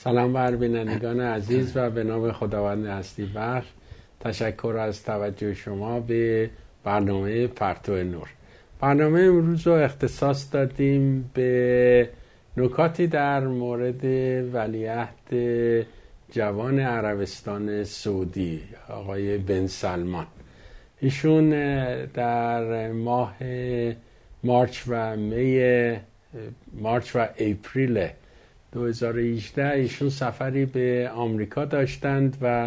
سلام بر بینندگان عزیز و به نام خداوند هستی بخش تشکر از توجه شما به برنامه پرتو نور. برنامه امروز رو اختصاص دادیم به نکاتی در مورد ولیعهد جوان عربستان سعودی آقای بن سلمان. ایشون در ماه مارچ و اپریل 2018 ایشون سفری به آمریکا داشتند و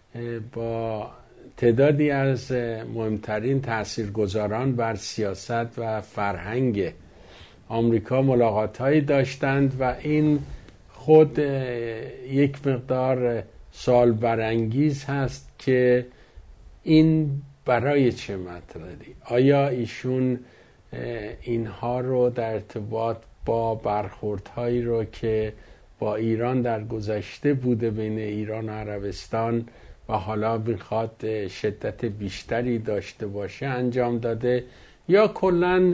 با تعدادی از مهمترین تاثیرگذاران بر سیاست و فرهنگ آمریکا ملاقات‌هایی داشتند و این خود یک مقدار سوال برانگیز هست که این برای چه مطلبی؟ آیا ایشون اینها رو در ارتباط با برخوردهایی رو که با ایران در گذشته بوده بین ایران و عربستان و حالا میخواد شدت بیشتری داشته باشه انجام داده، یا کلاً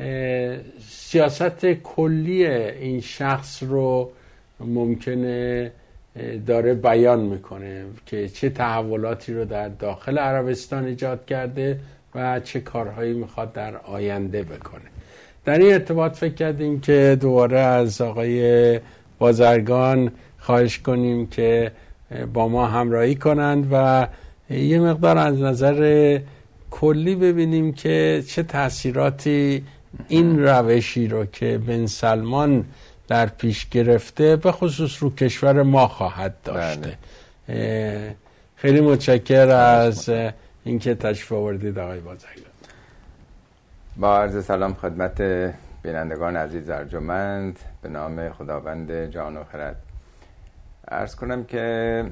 سیاست کلی این شخص رو ممکنه داره بیان میکنه که چه تحولاتی رو در داخل عربستان ایجاد کرده و چه کارهایی میخواد در آینده بکنه. در این ارتباط فکر کردیم که دوباره از آقای بازرگان خواهش کنیم که با ما همراهی کنند و یه مقدار از نظر کلی ببینیم که چه تأثیراتی این روشی رو که بن سلمان در پیش گرفته به خصوص رو کشور ما خواهد داشته. خیلی متشکر از اینکه تشریف آوردید آقای بازرگان. با عرض سلام خدمت بینندگان عزیز ارجمند، به نام خداوند جان و خرد عرض کنم که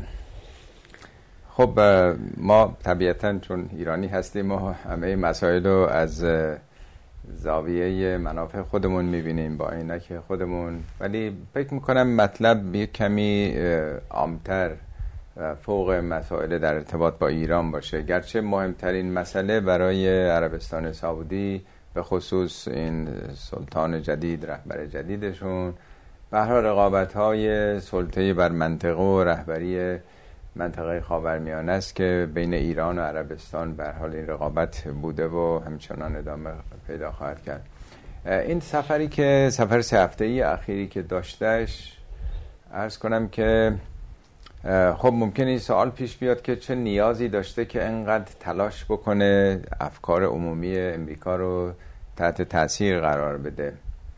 خب ما طبیعتاً چون ایرانی هستیم و همه مسائل رو از زاویه منافع خودمون میبینیم با عینک خودمون، ولی فکر میکنم مطلب یک کمی عامتر فوق مسائل در ارتباط با ایران باشه. گرچه مهمترین مسئله برای عربستان سعودی به خصوص این سلطان جدید، رهبر جدیدشون، به هر حال رقابت‌های سلطه‌ای بر منطقه و رهبری منطقه خاورمیانه است که بین ایران و عربستان به هر حال این رقابت بوده و همچنان ادامه پیدا خواهد کرد. این سفری که سفر 3 هفته‌ای اخیری که داشتش، عرض کنم که خب ممکنه این سوال پیش بیاد که چه نیازی داشته که انقدر تلاش بکنه افکار عمومی امریکا رو تحت تاثیر قرار بده،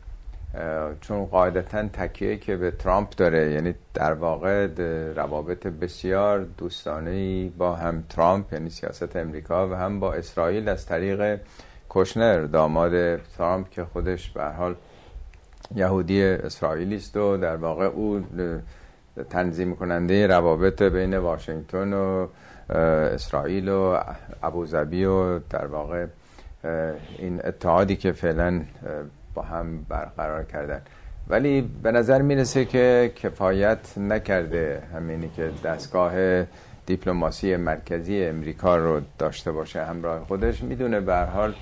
چون قاعدتاً تکیه که به ترامپ داره، یعنی در واقع روابط بسیار دوستانه‌ای با هم ترامپ، یعنی سیاست امریکا، و هم با اسرائیل از طریق کوشنر داماد ترامپ که خودش به هر حال یهودی اسرائیلی است و در واقع او تنظیم کننده روابط بین واشنگتن و اسرائیل و ابوظبی و در واقع این اتحادی که فعلا با هم برقرار کردن. ولی به نظر میرسه که کفایت نکرده همینی که دستگاه دیپلماسی مرکزی امریکا رو داشته باشه همراه خودش. میدونه به هر حال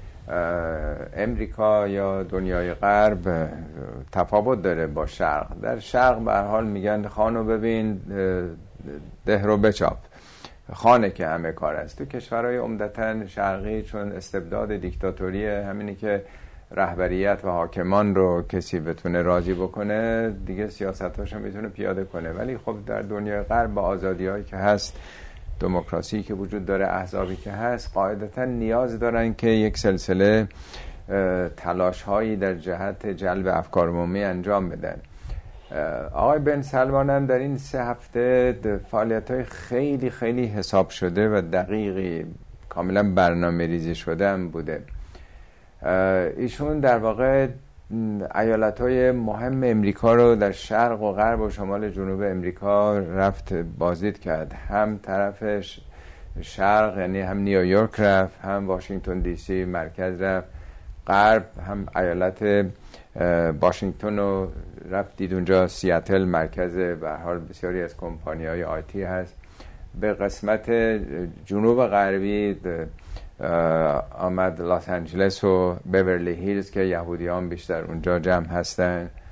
امریکا یا دنیای غرب تفاوت داره با شرق. در شرق به هر حال میگن خانو ببین ده رو بچاپ، خانه که همه کار است. تو کشورهای عمدتاً شرقی چون استبداد دیکتاتوری، همینی که رهبریت و حاکمان رو کسی بتونه راضی بکنه دیگه سیاستاشو میتونه پیاده کنه. ولی خب در دنیای غرب با آزادی‌هایی که هست، دموکراسی که وجود داره، احزابی که هست، قاعدتاً نیاز دارن که یک سلسله تلاش‌هایی در جهت جلب افکار عمومی انجام بدن. آقای بن سلمان هم در این 3 هفته فعالیت‌های خیلی خیلی حساب شده و دقیقی کاملا برنامه ریزی شده هم بوده. ایشون در واقع ایالت‌های مهم امریکا رو در شرق و غرب و شمال جنوب امریکا رفت بازدید کرد. هم طرف شرق یعنی هم نیویورک رفت، هم واشنگتن دی سی مرکز رفت، غرب هم ایالت واشنگتن رو رفت دید، اونجا سیاتل مرکز به هر حال بسیاری از کمپانی‌های آیتی هست. به قسمت جنوب غربی آمد لاس آنجلس و بیورلی هیلز که یهودیان بیشتر اونجا جمع هستن.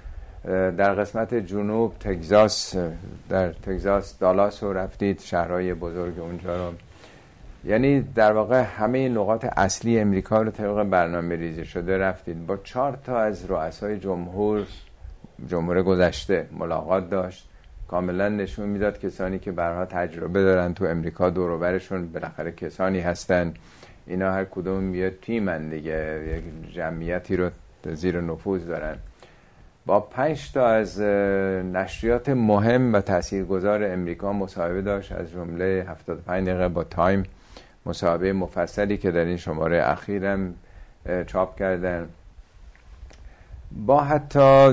در قسمت جنوب تگزاس، در تگزاس دالاس رو رفتید، شهرهای بزرگ اونجا رو، یعنی در واقع همه نقاط اصلی امریکا رو طبق برنامه ریزی شده رفتید. با 4 تا از رؤسای جمهور گذشته ملاقات داشت. کاملا نشون میداد کسانی که برها تجربه دارن تو امریکا دور و برشون بالاخره کسانی هستن، اینا هر کدوم یه تیمن دیگه، یک جمعیتی رو زیر نفوذ دارن. با 5 تا از نشریات مهم و تاثیرگذار امریکا مصاحبه داشت، از جمله 75 دقیقه با تایم، مصاحبه مفصلی که در این شماره اخیرم چاپ کردن. با حتی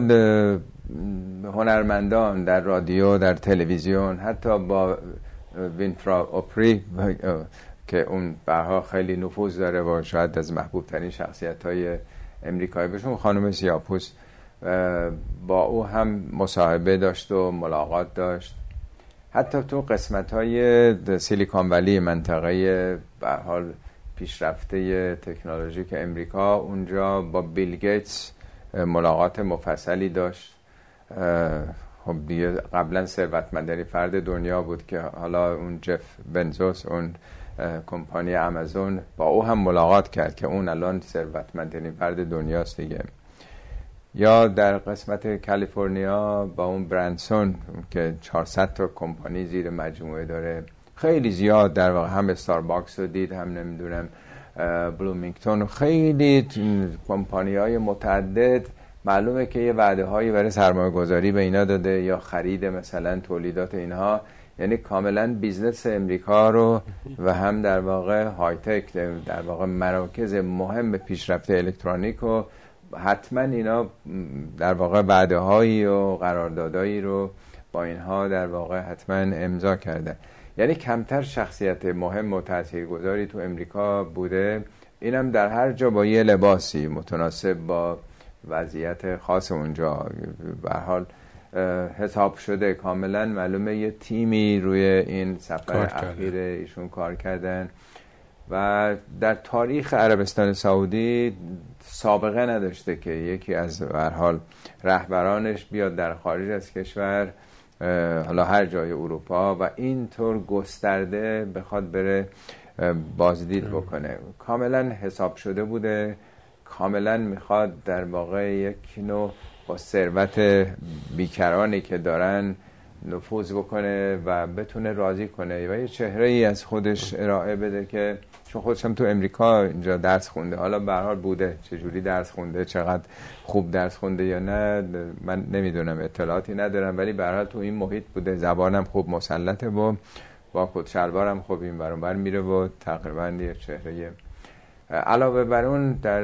هنرمندان در رادیو، در تلویزیون، حتی با وینفرا اوپری که اون برها خیلی نفوذ داره و شاید از محبوب ترین شخصیت های امریکایی بشون، خانم سیاه‌پوست، با او هم مصاحبه داشت و ملاقات داشت. حتی تو قسمت های سیلیکون ولی، منطقه به حال پیشرفته تکنولوژیک امریکا، اونجا با بیل گیتس ملاقات مفصلی داشت. خب دیگه قبلا ثروتمندترین فرد دنیا بود که حالا اون جف بنزوس، اون کمپانی آمازون، با او هم ملاقات کرد که اون الان ثروتمندترین فرد دنیاست دیگه. یا در قسمت کالیفرنیا با اون برانسون که 400 تا کمپانی زیر مجموعه داره، خیلی زیاد در واقع، هم استارباکس رو دید، هم نمیدونم بلومینگتون، خیلی کمپانی‌های متعدد. معلومه که یه وعده هایی برای سرمایه گذاری به اینا داده یا خرید مثلا تولیدات اینها، یعنی کاملا بیزنس امریکا رو و هم در واقع های تک، در واقع مراکز مهم پیشرفت الکترونیک رو حتما اینا در واقع وعده هایی و قراردادایی رو با اینها در واقع حتما امضا کردن. یعنی کمتر شخصیت مهم و تاثیرگذاری تو امریکا بوده، اینم در هر جا با یه لباسی متناسب با وضعیت خاص اونجا به حال حساب شده. کاملا معلومه یه تیمی روی این سفر اخیر ایشون کار کردن و در تاریخ عربستان سعودی سابقه نداشته که یکی از به هر حال رهبرانش بیاد در خارج از کشور، حالا هر جای اروپا، و اینطور گسترده بخواد بره بازدید بکنه. کاملا حساب شده بوده، کاملا میخواد در واقع یک نوع با ثروت بیکرانی که دارن نفوذ بکنه و بتونه راضی کنه و یه چهره ای از خودش ارائه بده که چون خودش هم تو امریکا اینجا درس خونده، حالا به هر حال بوده، چجوری درس خونده، چقدر خوب درس خونده یا نه من نمیدونم، اطلاعاتی ندارم، ولی به هر حال تو این محیط بوده، زبانم خوب مسلطه و با کت شلوارم خوب این ور اون ور میره و تقریبا یه چهره. علاوه بر اون در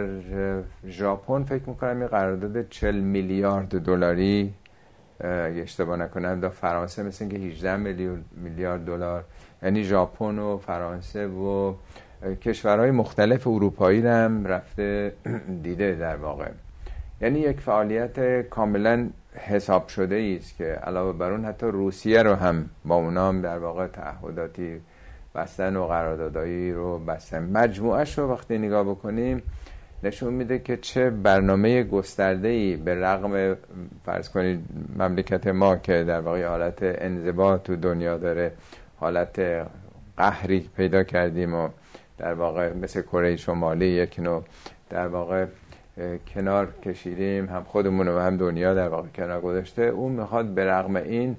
ژاپن فکر میکنم یه قرارداد 40 میلیارد دلاری اگه اشتباه نکنم، در فرانسه مثل اینکه 18 میلیارد دلار، یعنی ژاپن و فرانسه و کشورهای مختلف اروپایی رو هم رفته دیده در واقع. یعنی یک فعالیت کاملا حساب شده است که علاوه بر اون حتی روسیه رو هم با اونا هم در واقع تعهداتی بستن و قراردادایی رو بستن. مجموعش رو وقتی نگاه بکنیم نشون میده که چه برنامه گسترده‌ای به رغم فرض کنید مملکت ما که در واقع حالت انزوا تو دنیا داره، حالت قهری پیدا کردیم و در واقع مثل کره شمالی یک نوع در واقع کنار کشیدیم، هم خودمون و هم دنیا در واقع کنار گذاشته. اون میخواد به رغم این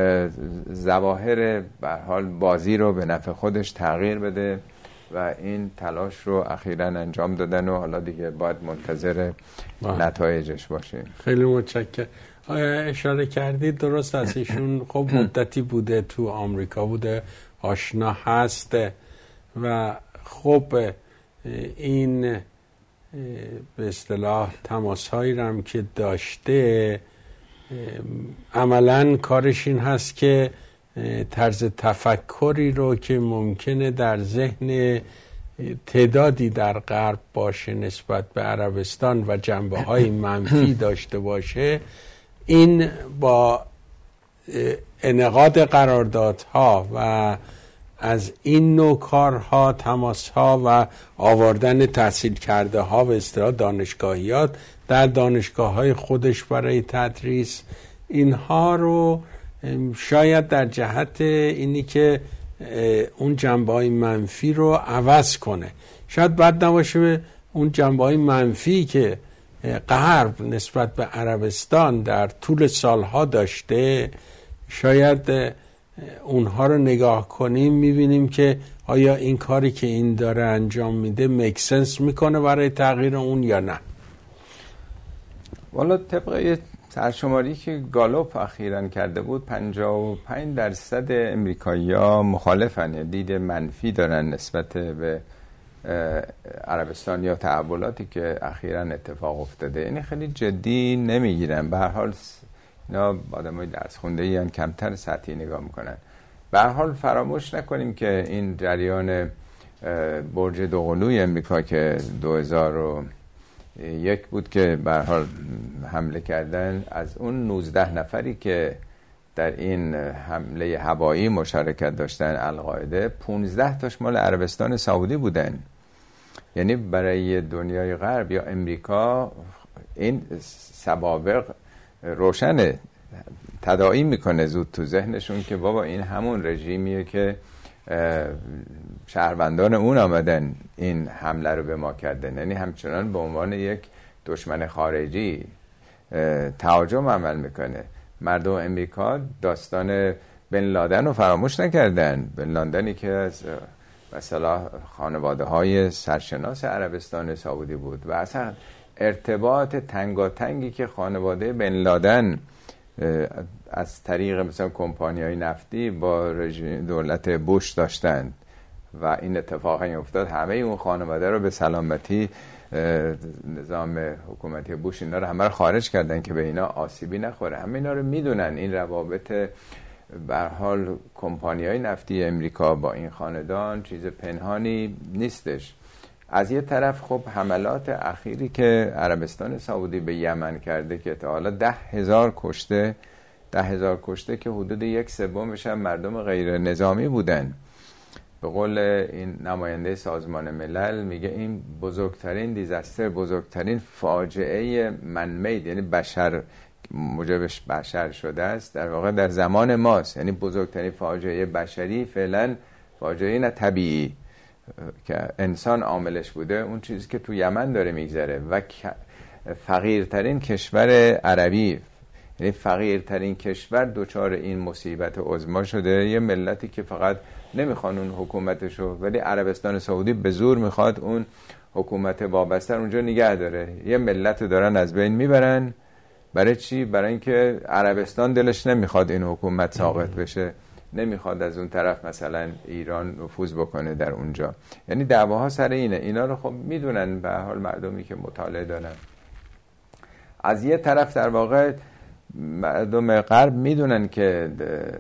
ظواهر به حال بازی رو به نفع خودش تغییر بده و این تلاش رو اخیراً انجام دادن و حالا دیگه باید منتظر نتایجش باشیم. خیلی متشکرم. اشاره کردید درست است، ایشون خب مدتی بوده تو آمریکا بوده، آشنا هست و خب این به اصطلاح تماس‌هایی رو هم که داشته عملاً کارش این هست که طرز تفکری رو که ممکنه در ذهن تعدادی در غرب باشه نسبت به عربستان و جنبه‌های منفی داشته باشه، این با انعقاد قراردادها و از این نوع کارها، تماسها و آوردن تحصیل کرده ها و اصطلاح دانشگاهیات در دانشگاه‌های خودش برای تدریس. اینها رو شاید در جهت اینی که اون جنبه‌های منفی رو عوض کنه. شاید بد نباشه اون جنبه‌های منفی که غرب نسبت به عربستان در طول سالها داشته، شاید اونها رو نگاه کنیم میبینیم که آیا این کاری که این داره انجام میده میکسنس میکنه برای تغییر اون یا نه. والا طبق سرشماری که گالوپ اخیراً کرده بود 55% امریکایی‌ها مخالفن، یا دید منفی دارن نسبت به عربستان یا تحولاتی که اخیراً اتفاق افتاده. یعنی خیلی جدی نمیگیرن. به هر حال اینا آدمای درس خونده‌ای ان، کمتر سطحی نگاه میکنن. به هر حال فراموش نکنیم که این جریان برج دوقلوی امریکا که 2001 بود که به هر حال حمله کردن، از اون 19 نفری که در این حمله هوایی مشارکت داشتن القاعده، 15 تاش مال عربستان سعودی بودن. یعنی برای دنیای غرب یا امریکا این سوابق روشنه، تداعی میکنه زود تو ذهنشون که بابا این همون رژیمیه که شهروندان اون آمدن این حمله رو به ما کردن. یعنی همچنان به عنوان یک دشمن خارجی تهاجم عمل میکنه. مردم امریکا داستان بن لادن رو فراموش نکردن. بن لادنی که از مثلا خانواده های سرشناس عربستان سعودی بود و اصلا ارتباط تنگاتنگی که خانواده بن لادن از طریق مثلا کمپانی‌های نفتی با دولت بوش داشتند و این اتفاق افتاد، همه اون خانواده رو به سلامتی نظام حکومتی بوش اینا رو همه رو خارج کردن که به اینا آسیبی نخوره. همه اینا رو میدونن. این روابط به هر حال کمپانی‌های نفتی امریکا با این خاندان چیز پنهانی نیستش. از یه طرف خب حملات اخیری که عربستان سعودی به یمن کرده که تا حالا 10,000 کشته که حدود 1/3 هم مردم غیر نظامی بودن. به قول این نماینده سازمان ملل میگه این بزرگترین دیزاستر، بزرگترین فاجعه منمید، یعنی بشر موجبش بشر شده است، در واقع در زمان ماست. یعنی بزرگترین فاجعه بشری فعلا فاجعه نه طبیعی که انسان عاملش بوده، اون چیزی که تو یمن داره میگذره و فقیرترین کشور عربی، یعنی فقیرترین کشور دوچار این مصیبت عظما شده. یه ملتی که فقط نمیخوان اون حکومتشو، ولی عربستان سعودی به زور میخواد اون حکومت وابسته اونجا نگه داره. یه ملت دارن از بین میبرن. برای چی؟ برای اینکه عربستان دلش نمیخواد این حکومت ساقط بشه، نمیخواد از اون طرف مثلا ایران نفوذ بکنه در اونجا. یعنی دعواها سر اینه. اینا رو خب میدونن به حال مردمی که مطالعه دارن. از یه طرف در واقع مردم غرب میدونن که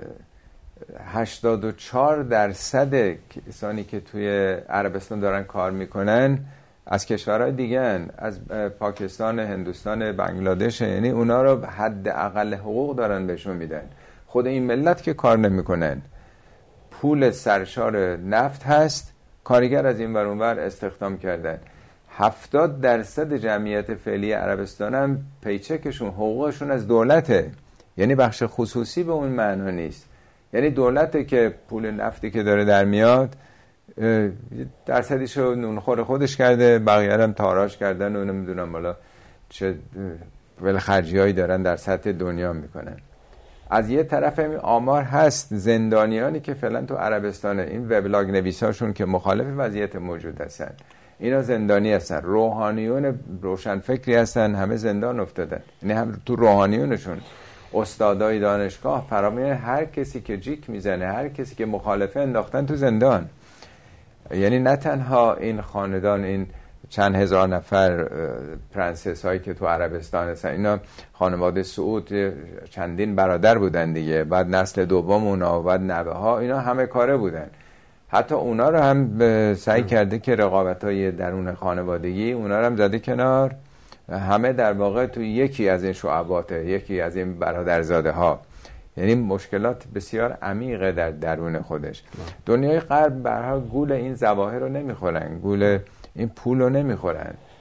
84% کسانی که توی عربستان دارن کار میکنن از کشورهای دیگه هن. از پاکستان، هندوستان، بنگلادش. یعنی اونا رو حد اقل حقوق دارن بهشون میدن. خود این ملت که کار نمیکنن، پول سرشار نفت هست، کارگر از این ور اون ور استخدام کردن. 70% جمعیت فعلی عربستان هم پیچکشون، حقوقشون از دولته. یعنی بخش خصوصی به اون معنا نیست. یعنی دولته که پول نفتی که داره در میاد درصدیشو نونخور خودش کرده، بقیه هم تاراج کردن و نمیدونم بالا چه ولخرجیایی دارن در سطح دنیا میکنن. از یه طرف هم آمار هست زندانیانی که فعلا تو عربستانه، این وبلاگ نویساشون که مخالف وضعیت موجود هستن، اینا زندانی هستن. روحانیون روشنفکری هستن، همه زندان افتادن. یعنی هم تو روحانیونشون استادای دانشگاه فرامیان، هر کسی که جیک میزنه، هر کسی که مخالفه انداختن تو زندان. یعنی نه تنها این خاندان، این چند هزار نفر پرنسس هایی که تو عربستان هستن، اینا خانواده سعود چندین برادر بودن دیگه، بعد نسل دوم اونا و بعد نوه ها، اینا همه کاره بودن. حتی اونا رو هم سعی کرده که رقابت های درون خانوادگی اونا رو هم زده کنار. همه در واقع تو یکی از این شعباته، یکی از این برادرزاده ها. یعنی مشکلات بسیار عمیقه در درون خودش. دنیای غرب به هر حال گول این ظواهر رو نمیخورن، گول این پول رو نمیخورن.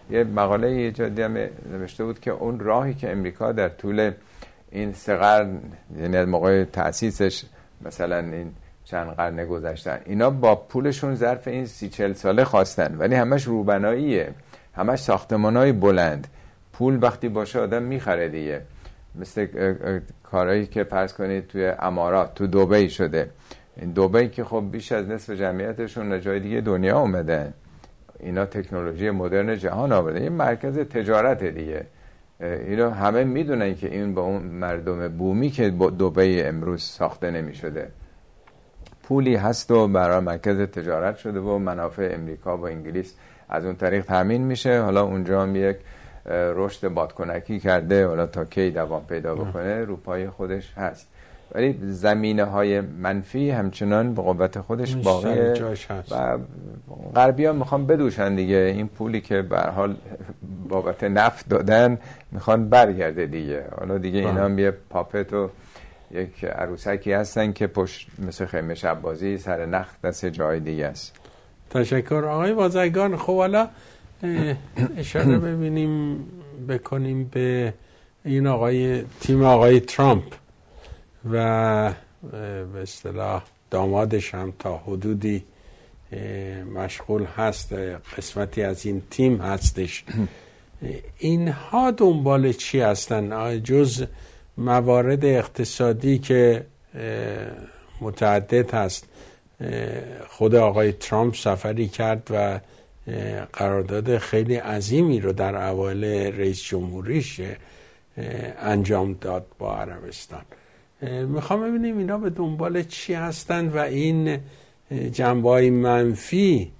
یه مقاله یه جا دیدم نوشته بود که اون راهی که امریکا در طول این 3 قرن، یعنی از موقع تأسیسش مثلا این چند قرن گذشتن، اینا با پولشون ظرف این 30-40 ساله خواستن، ولی همش روبناییه، همش ساختمانای بلند. پول وقتی باشه آدم میخره دیگه. مثل کارهایی که فرض کنید توی امارات، تو دبی شده. این دبی که خب بیش از نصف جمعیتشون جای دیگه دنیا اومدن، اینا تکنولوژی مدرن جهان آورده، این مرکز تجارت دیگه. اینا همه میدونن که این با اون مردم بومی که دبی امروز ساخته نمیشده. پولی هست و برای مرکز تجارت شده و منافع امریکا و انگلیس از اون طریق تامین میشه. حالا اونجا هم یک رشد بادکنکی کرده، حالا تا کی دوام پیدا بکنه رو پای خودش هست، ولی زمینه‌های منفی همچنان به قوت خودش باقیه و غربی‌ها میخوان بدوشن دیگه. این پولی که به هر حال بابت نفت دادن میخوان برگرده دیگه. حالا دیگه اینا هم یه پاپت و یک عروسکی هستن که پشت مثل خیمه شب بازی سر نخ دست جای دیگه است. تشکر آقای بازرگان. خب حالا اشاره بکنیم به این تیم آقای ترامپ و به اصطلاح دامادش هم تا حدودی مشغول هست، قسمتی از این تیم هستش. اینها دنبال چی هستن جز موارد اقتصادی که متعدد هست؟ خود آقای ترامپ سفری کرد و قرارداد خیلی عظیمی رو در اوایل رئیس جمهوریش انجام داد با عربستان. میخوام ببینیم اینا به دنبال چی هستن و این جنبه‌های منفی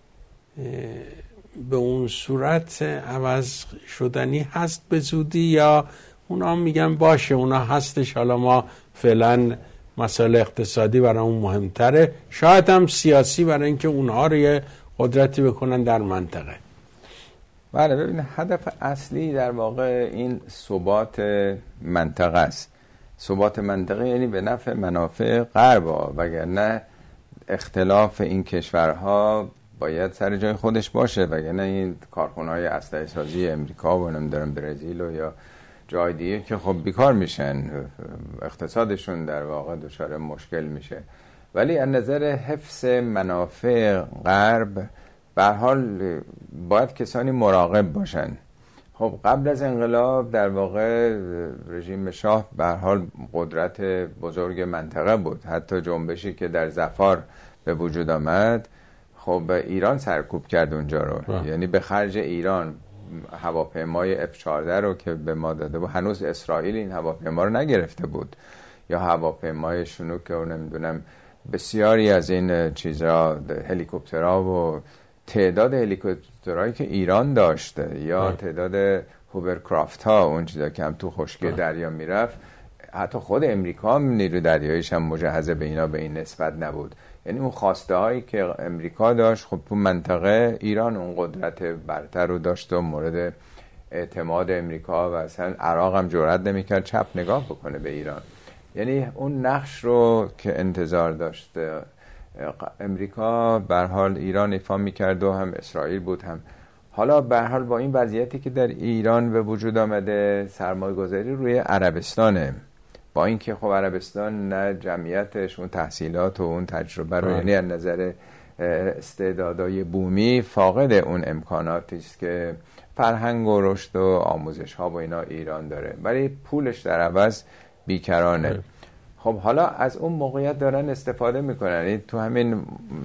به اون صورت عوض شدنی هست به زودی، یا اونا میگن باشه اونا هستش، حالا ما فعلا مسائل اقتصادی برای اون مهمتره، شاید هم سیاسی برای اینکه اونها رو یه قدرتی بکنن در منطقه. بله، ببین هدف اصلی در واقع این ثبات منطقه است. ثبات منطقه یعنی به نفع منافع غرب، وگرنه اختلاف این کشورها باید سر جای خودش باشه، وگرنه این کارخونه‌های اسلحه سازی امریکا و نمیدونم برزیل و یا جای دیگه که خب بیکار میشن، اقتصادشون در واقع دچار مشکل میشه. ولی از نظر حفظ منافع غرب به هر حال باید کسانی مراقب باشن. خب قبل از انقلاب در واقع رژیم شاه به هر حال قدرت بزرگ منطقه بود. حتی جنبشی که در ظفار به وجود آمد خب ایران سرکوب کرد اونجا رو. یعنی به خرج ایران هواپیمای F-14 رو که به ما داده بود، هنوز اسرائیل این هواپیما رو نگرفته بود، یا هواپیمای شنوک و نمیدونم بسیاری از این چیزها، هلیکوپترها و تعداد هلیکوپترهایی که ایران داشته یا تعداد هوورکرافت ها، اون چیزا که هم تو خشکی دریا میرفت، حتی خود امریکا هم نیرو دریاییش هم مجهز به اینا به این نسبت نبود. یعنی اون خواسته هایی که امریکا داشت، خب تو منطقه ایران اون قدرت برتر رو داشت و مورد اعتماد امریکا و اصلا عراق هم جرئت نمی‌کرد چپ نگاه بکنه به ایران. یعنی اون نقش رو که انتظار داشت امریکا به هر حال ایران ایفا می‌کرد و هم اسرائیل بود هم. حالا به هر حال با این وضعیتی که در ایران به وجود آمده، سرمایه‌گذاری روی عربستانه، با اینکه خب عربستان نه جمعیتش اون تحصیلات و اون تجربه رو، یعنی از نظر استعدادهای بومی فاقد اون امکاناتی است که فرهنگ و رشد و آموزش ها و اینا ایران داره، ولی پولش در عوض بیکرانه. خب حالا از اون موقعیت دارن استفاده میکنن. یعنی تو همین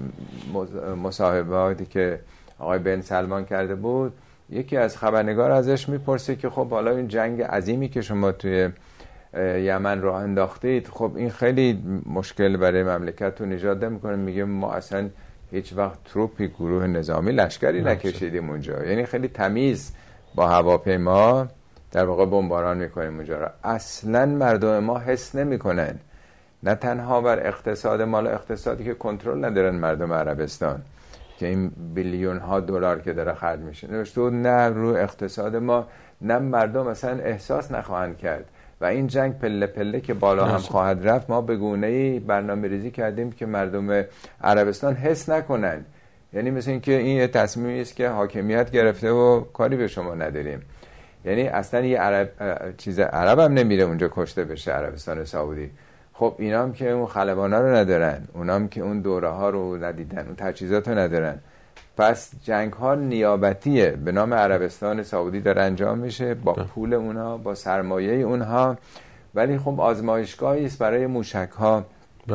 مصاحباتی که آقای بن سلمان کرده بود، یکی از خبرنگار ازش میپرسه که خب حالا این جنگ عظیمی که شما توی یمن راه انداختید، خب این خیلی مشکل برای مملکتتون ایجاد میکنه. میگه ما اصلا هیچ وقت تروپی، گروه نظامی، لشکری نکشیدیم اونجا، یعنی خیلی تمیز با هواپیما در واقع بمباران میکنیم اونجا را. اصلا مردم ما حس نمیکنن، نه تنها بر اقتصاد مال اقتصادی که کنترل ندارن مردم عربستان که این بیلیون ها دلار که داره خرج میشه، نه رو اقتصاد ما، نه مردم اصلا احساس نخواهند کرد. و این جنگ پله پله که بالا هم خواهد رفت، ما به گونه‌ای برنامه‌ریزی کردیم که مردم عربستان حس نکنن. یعنی مثل اینکه این یه تصمیمی است که حاکمیت گرفته و کاری به شما نداریم. یعنی اصلا یه عرب هم نمیره اونجا کشته بشه، عربستان سعودی. خب اینا هم که اون خلبانا رو ندارن، اونا هم که اون دوره ها رو ندیدن، اون تجهیزات رو ندارن. پس جنگ ها نیابتیه به نام عربستان سعودی داره انجام میشه با پول اونها، با سرمایه اونها. ولی خب آزمایشگاهی است برای موشک ها.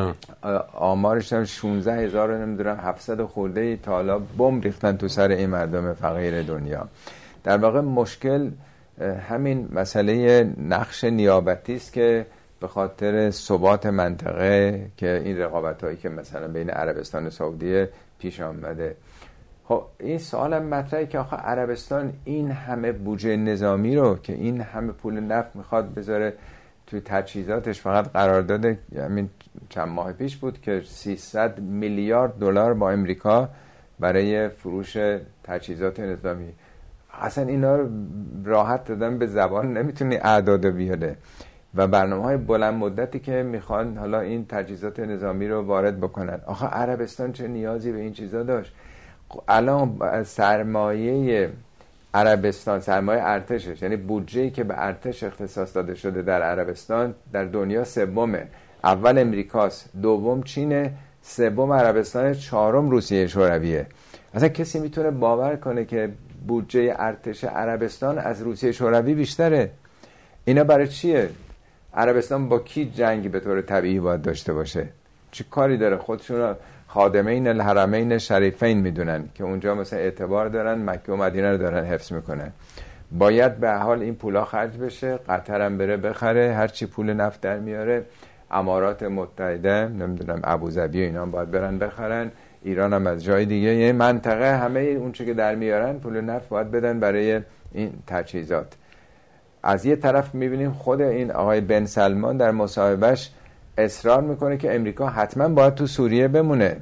آمارش هم 16,000 نمیدونم 700 خورده تا حالا بمب ریختن تو سر این مردم فقیر دنیا. در واقع مشکل همین مسئله نقش نیابتی است که به خاطر ثبات منطقه که این رقابت‌هایی که مثلا بین عربستان و سعودی پیش آمده. خب این سوال هم مطرحه که آخه عربستان این همه بودجه نظامی رو که این همه پول نفت میخواد بذاره توی تجهیزاتش، فقط قرارداد همین چند ماه پیش بود که 300 میلیارد دلار با امریکا برای فروش تجهیزات نظامی. اصلا اینا رو راحت دادن به زبان نمیتونی اعداد بیاره. و برنامه‌های بلند مدتی که میخوان حالا این تجهیزات نظامی رو وارد بکنن. آخه عربستان چه نیازی به این چیزا داشت؟ الان سرمایه عربستان، سرمایه ارتشش، یعنی بودجه‌ای که به ارتش اختصاص داده شده در عربستان در دنیا سومه. اول امریکاست، دوم چینه، سوم عربستان، چهارم روسیه شورویه. اصلا کسی میتونه باور کنه که بودجه ارتش عربستان از روسیه شوروی بیشتره؟ اینا برای چیه؟ عربستان با کی جنگی به طور طبیعی باید داشته باشه؟ چه کاری داره؟ خودشون خادمین الحرمین شریفین میدونن که اونجا مثلا اعتبار دارن، مکه و مدینه رو دارن حفظ میکنن. باید به حال این پولا خرج بشه، قطر هم بره بخره، هرچی پول نفت در میاره، امارات متحده نمیدونم ابوظبی اینا هم باید برن بخرن، ایران هم از جای دیگه، یعنی منطقه همه اون چه که در میارن پول نفت باید بدن برای این تجهیزات. از یه طرف میبینیم خود این آقای بن سلمان در مصاحبهش اصرار میکنه که امریکا حتما باید تو سوریه بمونه،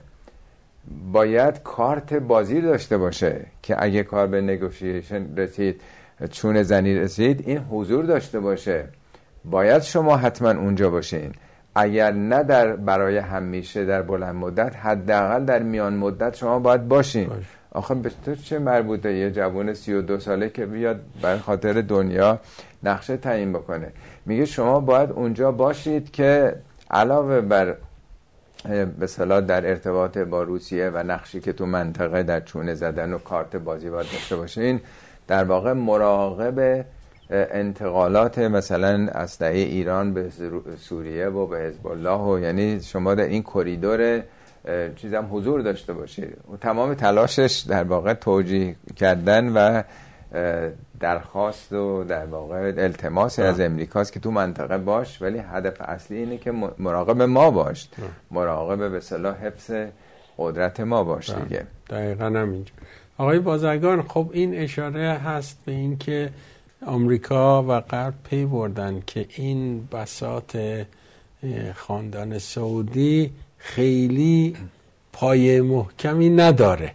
باید کارت بازی داشته باشه که اگه کار به نگوشیشن رسید، چون زنی رسید، این حضور داشته باشه، باید شما حتما اونجا باشین، اگر نه در برای همیشه در بلند مدت، حداقل در میان مدت شما باید باشین. آخه به تو چه مربوطه یه جوان 32 ساله که بیاد برای خاطر دنیا نقشه تعیین بکنه؟ میگه شما باید اونجا باشید که علاوه بر به اصطلاح در ارتباط با روسیه و نقشی که تو منطقه در چونه زدن و کارت بازی باید داشته باشین، در واقع مراقب انتقالات مثلا اسلحه ایران به سوریه و به حزب الله و یعنی شما در این کریدور چیزام حضور داشته باشید. و تمام تلاشش در واقع توجیه کردن و درخواست و در واقع التماس از امریکاست که تو منطقه باش، ولی هدف اصلی اینه که مراقب ما باش، مراقب به اصطلاح حفظ قدرت ما باش دیگه. دقیقاً همینجا. آقای بازرگان، خب این اشاره هست به این که آمریکا و غرب پی بردن که این بساط خاندان سعودی خیلی پایه محکمی نداره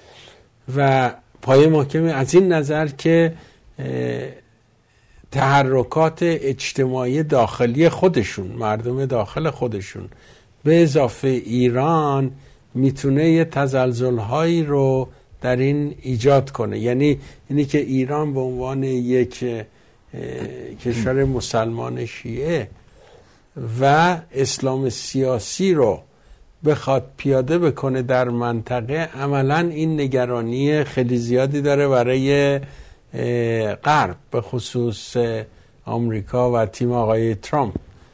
و پایه محکمی از این نظر که تحرکات اجتماعی داخلی خودشون، مردم داخل خودشون به اضافه ایران میتونه یه تزلزل‌هایی رو در این ایجاد کنه. یعنی اینی که ایران به عنوان یک کشور مسلمان شیعه و اسلام سیاسی رو بخواد پیاده بکنه در منطقه، عملاً این نگرانی خیلی زیادی داره برای غرب، به خصوص آمریکا و تیم آقای ترامپ.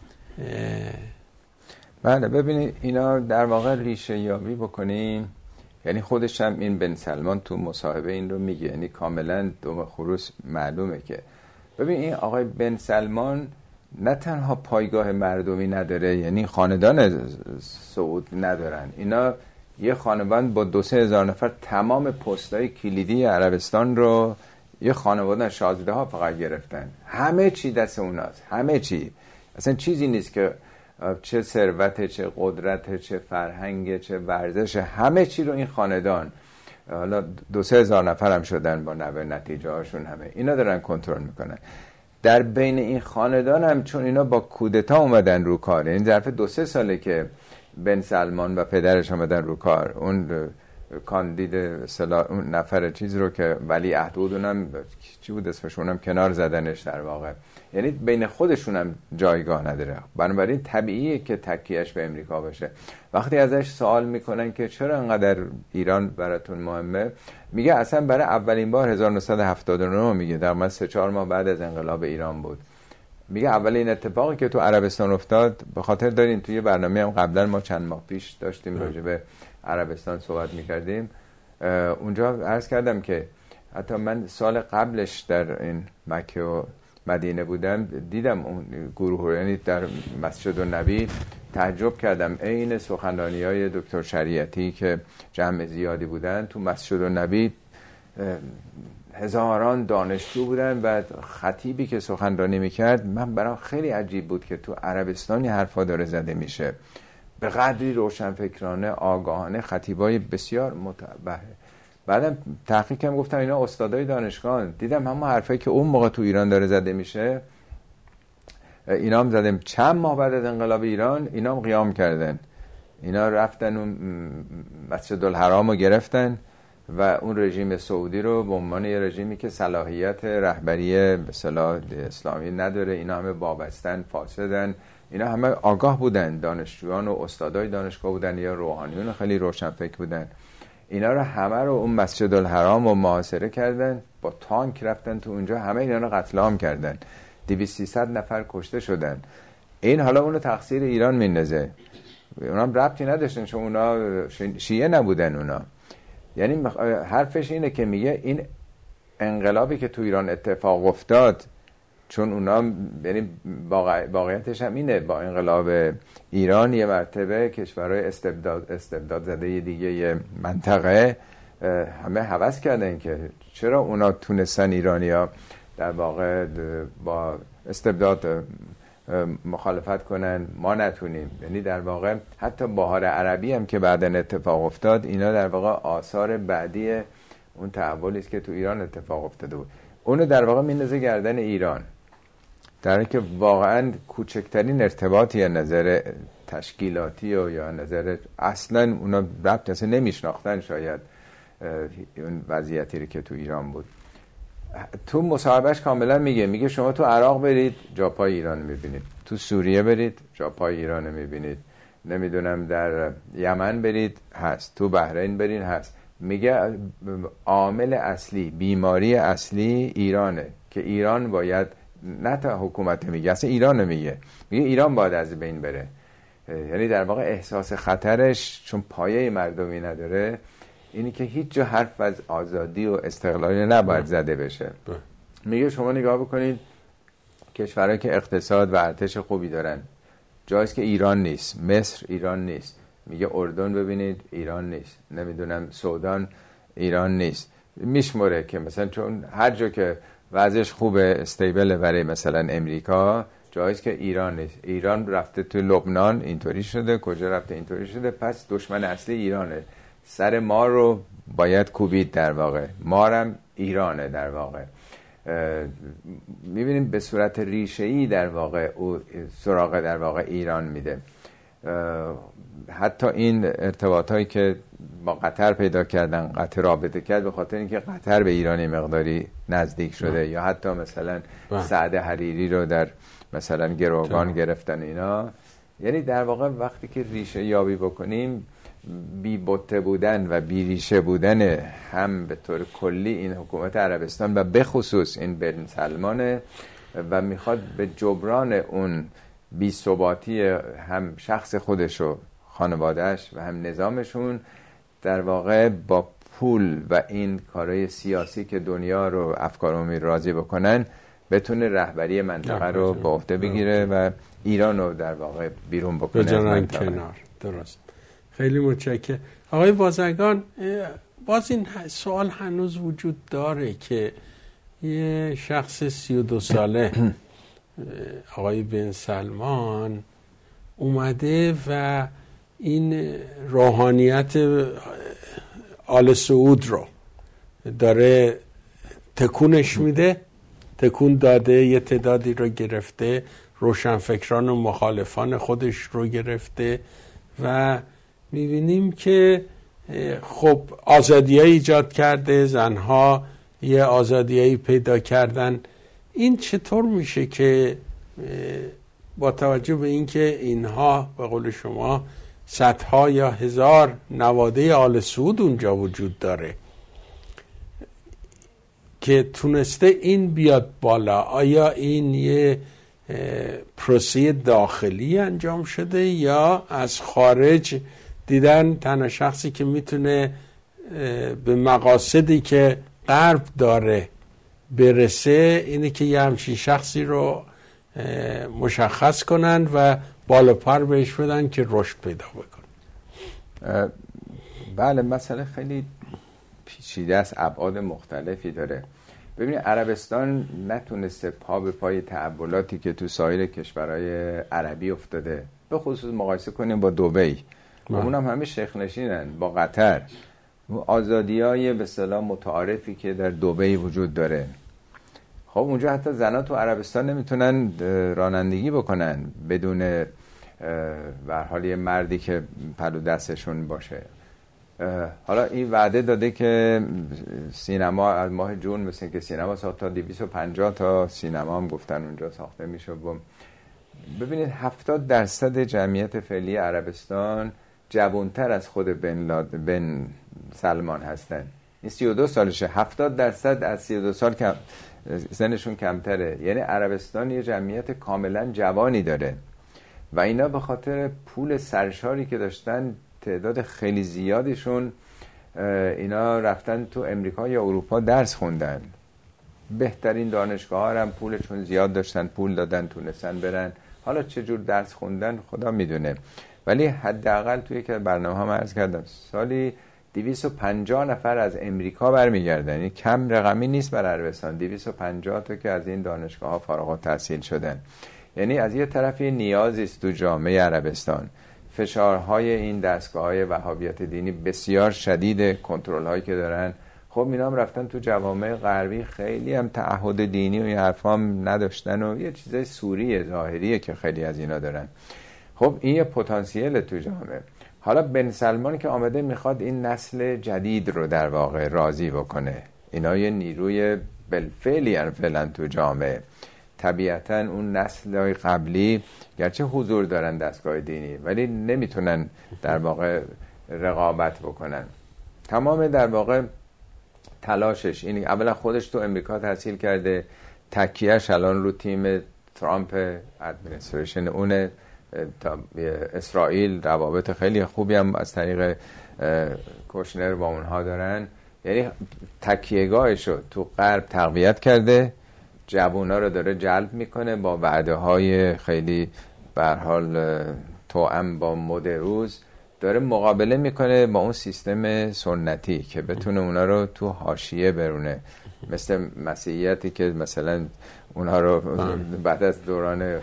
بله ببینید اینا در واقع ریشه یابی بکنیم، یعنی خودش هم این بن سلمان تو مصاحبه این رو میگه، یعنی کاملا دو خروس معلومه که ببین این آقای بن سلمان نه تنها پایگاه مردمی نداره، یعنی خاندان سعود ندارن، اینا یه خانواده با 2-3 هزار نفر تمام پستای کلیدی عربستان رو یه خانواده شاهزاده ها فقط گرفتن، همه چی دست اوناست، همه چی، اصلا چیزی نیست که چه ثروت، چه قدرت، چه فرهنگ، چه ورزش، همه چی رو این خاندان، حالا 2-3 هزار نفر هم شدن با نتیجه هاشون، همه اینا دارن کنترل میکنن. در بین این خاندان هم چون اینا با کودتا اومدن رو کار، این ظرف 2-3 ساله که بن سلمان و پدرش اومدن رو کار، اون کاندید اون نفر چیز رو که ولی عهد بود، اونم چی بود اسمش، اونم کنار زدنش در واقع. یعنی بین خودشون هم جایگاه نداره. بنابراین طبیعیه که تکیهش به امریکا باشه. وقتی ازش سوال میکنن که چرا انقدر ایران براتون مهمه، میگه اصلا برای اولین بار 1979 میگه در من 3-4 ماه بعد از انقلاب ایران بود. میگه اولین اتفاقی که تو عربستان افتاد، به خاطر دارین توی برنامه هم قبلا ما چند ماه پیش داشتیم راجع به عربستان صحبت میکردیم، اونجا عرض کردم که حتی من سال قبلش در این مکه و مدینه بودم، دیدم اون گروه رو، یعنی در مسجد النبی تعجب کردم. عین سخنرانی‌های دکتر شریعتی که جمع زیادی بودن تو مسجد النبی، هزاران دانشجو بودن و خطیبی که سخنرانی میکرد، من برام خیلی عجیب بود که تو عربستانی حرفا داره زده میشه، به قدری روشنفکرانه، آگاهانه، خطیبای بسیار متبهر. بعدم تحقیقم گفتم اینا استادای دانشگاه، دیدم همه حرفایی که اون موقع تو ایران داره زده میشه اینا هم زدم. چند ماه بعد از انقلاب ایران اینا هم قیام کردن، اینا رفتن اون مسجد الحرام رو گرفتن و اون رژیم سعودی رو به عنوان یه رژیمی که صلاحیت رهبری به اصطلاح اسلامی نداره، اینا همه وابستن، فاسدن، اینا همه آگاه بودن، دانشجویان و استادای دانشگاه بودن یا روحانیون خیلی روشنفکر بودن. اینا رو همه رو اون مسجد الحرام رو محاصره کردن، با تانک رفتن تو اونجا، همه اینا رو قتل عام کردن، 200-300 نفر کشته شدن. این حالا اونو تقصیر ایران میندازه، اونا هم ربطی نداشتن چون اونا شیعه نبودن اونا. یعنی حرفش اینه که میگه این انقلابی که تو ایران اتفاق افتاد، چون اونا یعنی واقعیتش هم اینه، با انقلاب ایران یه مرتبه کشورهای استبداد زده دیگه منطقه همه هوس کردن که چرا اونا تونستن ایرانیا در واقع با استبداد مخالفت کنن، ما نتونیم. یعنی در واقع حتی بهار عربی هم که بعدن اتفاق افتاد، اینا در واقع آثار بعدی اون تحولی است که تو ایران اتفاق افتاده بود. اونو در واقع میندازه گردن ایران، در حالی که واقعا کوچکترین ارتباطی از نظر تشکیلاتی و یا نظر اصلا اونا ربط اصلا نمیشناختن شاید اون وضعیتی که تو ایران بود. تو مصاحبهش کاملا میگه شما تو عراق برید جاپای ایران میبینید، تو سوریه برید جاپای ایران میبینید، نمیدونم در یمن برید هست، تو بحرین برید هست. میگه عامل اصلی، بیماری اصلی ایرانه که ایران باید، نه تا حکومت میگه، اصلا ایران میگه ایران باید از بین بره. یعنی در واقع احساس خطرش چون پایه مردمی نداره، اینی که هیچ جا حرف از آزادی و استقلالی نباید زده بشه. میگه شما نگاه بکنید کشورهایی که اقتصاد و ارتش خوبی دارن، جاییست که ایران نیست. مصر ایران نیست. میگه اردن ببینید ایران نیست، نمیدونم سودان ایران نیست. میشمره که مثلا چون هر جا که وضعش خوبه استیبل برای مثلا امریکا، جاییست که ایران نیست. ایران رفته تو لبنان اینطوری شده، کجا رفته اینطوری شده، پس دشمن اصلی ایرانه. سر ما رو باید کوبید در واقع، مارم ایرانه در واقع. میبینیم به صورت ریشه‌ای در واقع او سراغ در واقع ایران میده. حتی این ارتباطایی که با قطر پیدا کردن، قطر رابطه کرد به خاطر اینکه قطر به ایرانی مقداری نزدیک شده، یا حتی مثلا سعد حریری رو در مثلا گروگان گرفتن اینا. یعنی در واقع وقتی که ریشه یابی بکنیم، بی بطه بودن و بی ریشه بودن هم به طور کلی این حکومت عربستان و به خصوص این بن سلمانه و میخواد به جبران اون بی ثباتی هم شخص خودش و خانوادهش و هم نظامشون در واقع با پول و این کارهای سیاسی که دنیا رو افکار عمومی راضی بکنن بتونه رهبری منطقه رو به عهده بگیره و ایران رو در واقع بیرون بکنه بجنن کنار. درست. خیلی متشکرم. آقای بازرگان، باز این سوال هنوز وجود داره که یه شخص 32 ساله آقای بن سلمان اومده و این روحانیت آل سعود رو داره تکونش میده، تکون داده، یه تعدادی رو گرفته، روشنفکران و مخالفان خودش رو گرفته و میبینیم که خب آزادی ایجاد کرده، زنها یه آزادی پیدا کردن. این چطور میشه که با توجه به اینکه اینها به قول شما صدها یا هزار نواده آل سعود اونجا وجود داره که تونسته این بیاد بالا؟ آیا این یه پروسه داخلی انجام شده یا از خارج دیدن تنها شخصی که میتونه به مقاصدی که غرب داره برسه اینه که یه همچین شخصی رو مشخص کنن و بالا پر بهش بدن که رشد پیدا بکنه؟ بله، مسئله خیلی پیچیده است، ابعاد مختلفی داره. ببینید عربستان نتونسته پا به پای تحولاتی که تو سایر کشورهای عربی افتاده، به خصوص مقایسه کنیم با دبی، اونم همه شیخ نشینن، با قطر، آزادیای به اصطلاح متعارفی که در دبی وجود داره. خب اونجا حتی زنها تو عربستان نمیتونن رانندگی بکنن بدون به هر حال یه مردی که پلو دستشون باشه. حالا این وعده داده که سینما از ماه جون مثل که سینما ساخت تا 250 تا سینما هم گفتن اونجا ساخته میشه. ببینید 70% جمعیت فعلی عربستان جوانتر از خود بن سلمان هستن. این 32 سالشه، 70% از 32 سال سنشون کمتره. یعنی عربستان یه جمعیت کاملا جوانی داره و اینا به خاطر پول سرشاری که داشتن، تعداد خیلی زیادشون اینا رفتن تو امریکا یا اروپا درس خوندن. بهترین دانشگاه ها هم پولشون زیاد داشتن، پول دادن تونستن برن. حالا چجور درس خوندن خدا میدونه، ولی حداقل توی که برنامه هم عرض کردم سالی 250 نفر از امریکا برمیگردن. این کم رقمی نیست برای عربستان، 250 تا که از این دانشگاه ها فارغ التحصیل شدن. یعنی از یه طرفی نیازی است تو جامعه عربستان. فشارهای این دستگاه‌های وهابیت دینی بسیار شدید، کنترل هایی که دارن. خب اینا هم رفتن تو جوامع غربی، خیلی هم تعهد دینی و این حرفا هم نداشتن و یه چیزای سوریه ظاهریه که خیلی از اینا دارن. خب این یه پتانسیل تو جامعه. حالا بن سلمان که آمده میخواد این نسل جدید رو در واقع راضی بکنه. اینا یه نیروی بالفعلی فعلا تو جامعه. طبیعتا اون نسل‌های قبلی گرچه حضور دارن دستگاه دینی ولی نمیتونن در واقع رقابت بکنن. تمام در واقع تلاشش اینه، اولا خودش تو امریکا تحصیل کرده، تکیهش الان رو تیم ترامپ ادمنستریشن اونه. تا اسرائیل روابط خیلی خوبی هم از طریق کوشنر با اونها دارن. یعنی تکیهگاهشو تو غرب تقویت کرده، جوونا رو داره جلب میکنه با وعده های خیلی به هر حال توأم با مد روز، داره مقابله میکنه با اون سیستم سنتی که بتونه اونا رو تو حاشیه برونه، مثل مسیحیتی که مثلا اونا رو بعد از دوران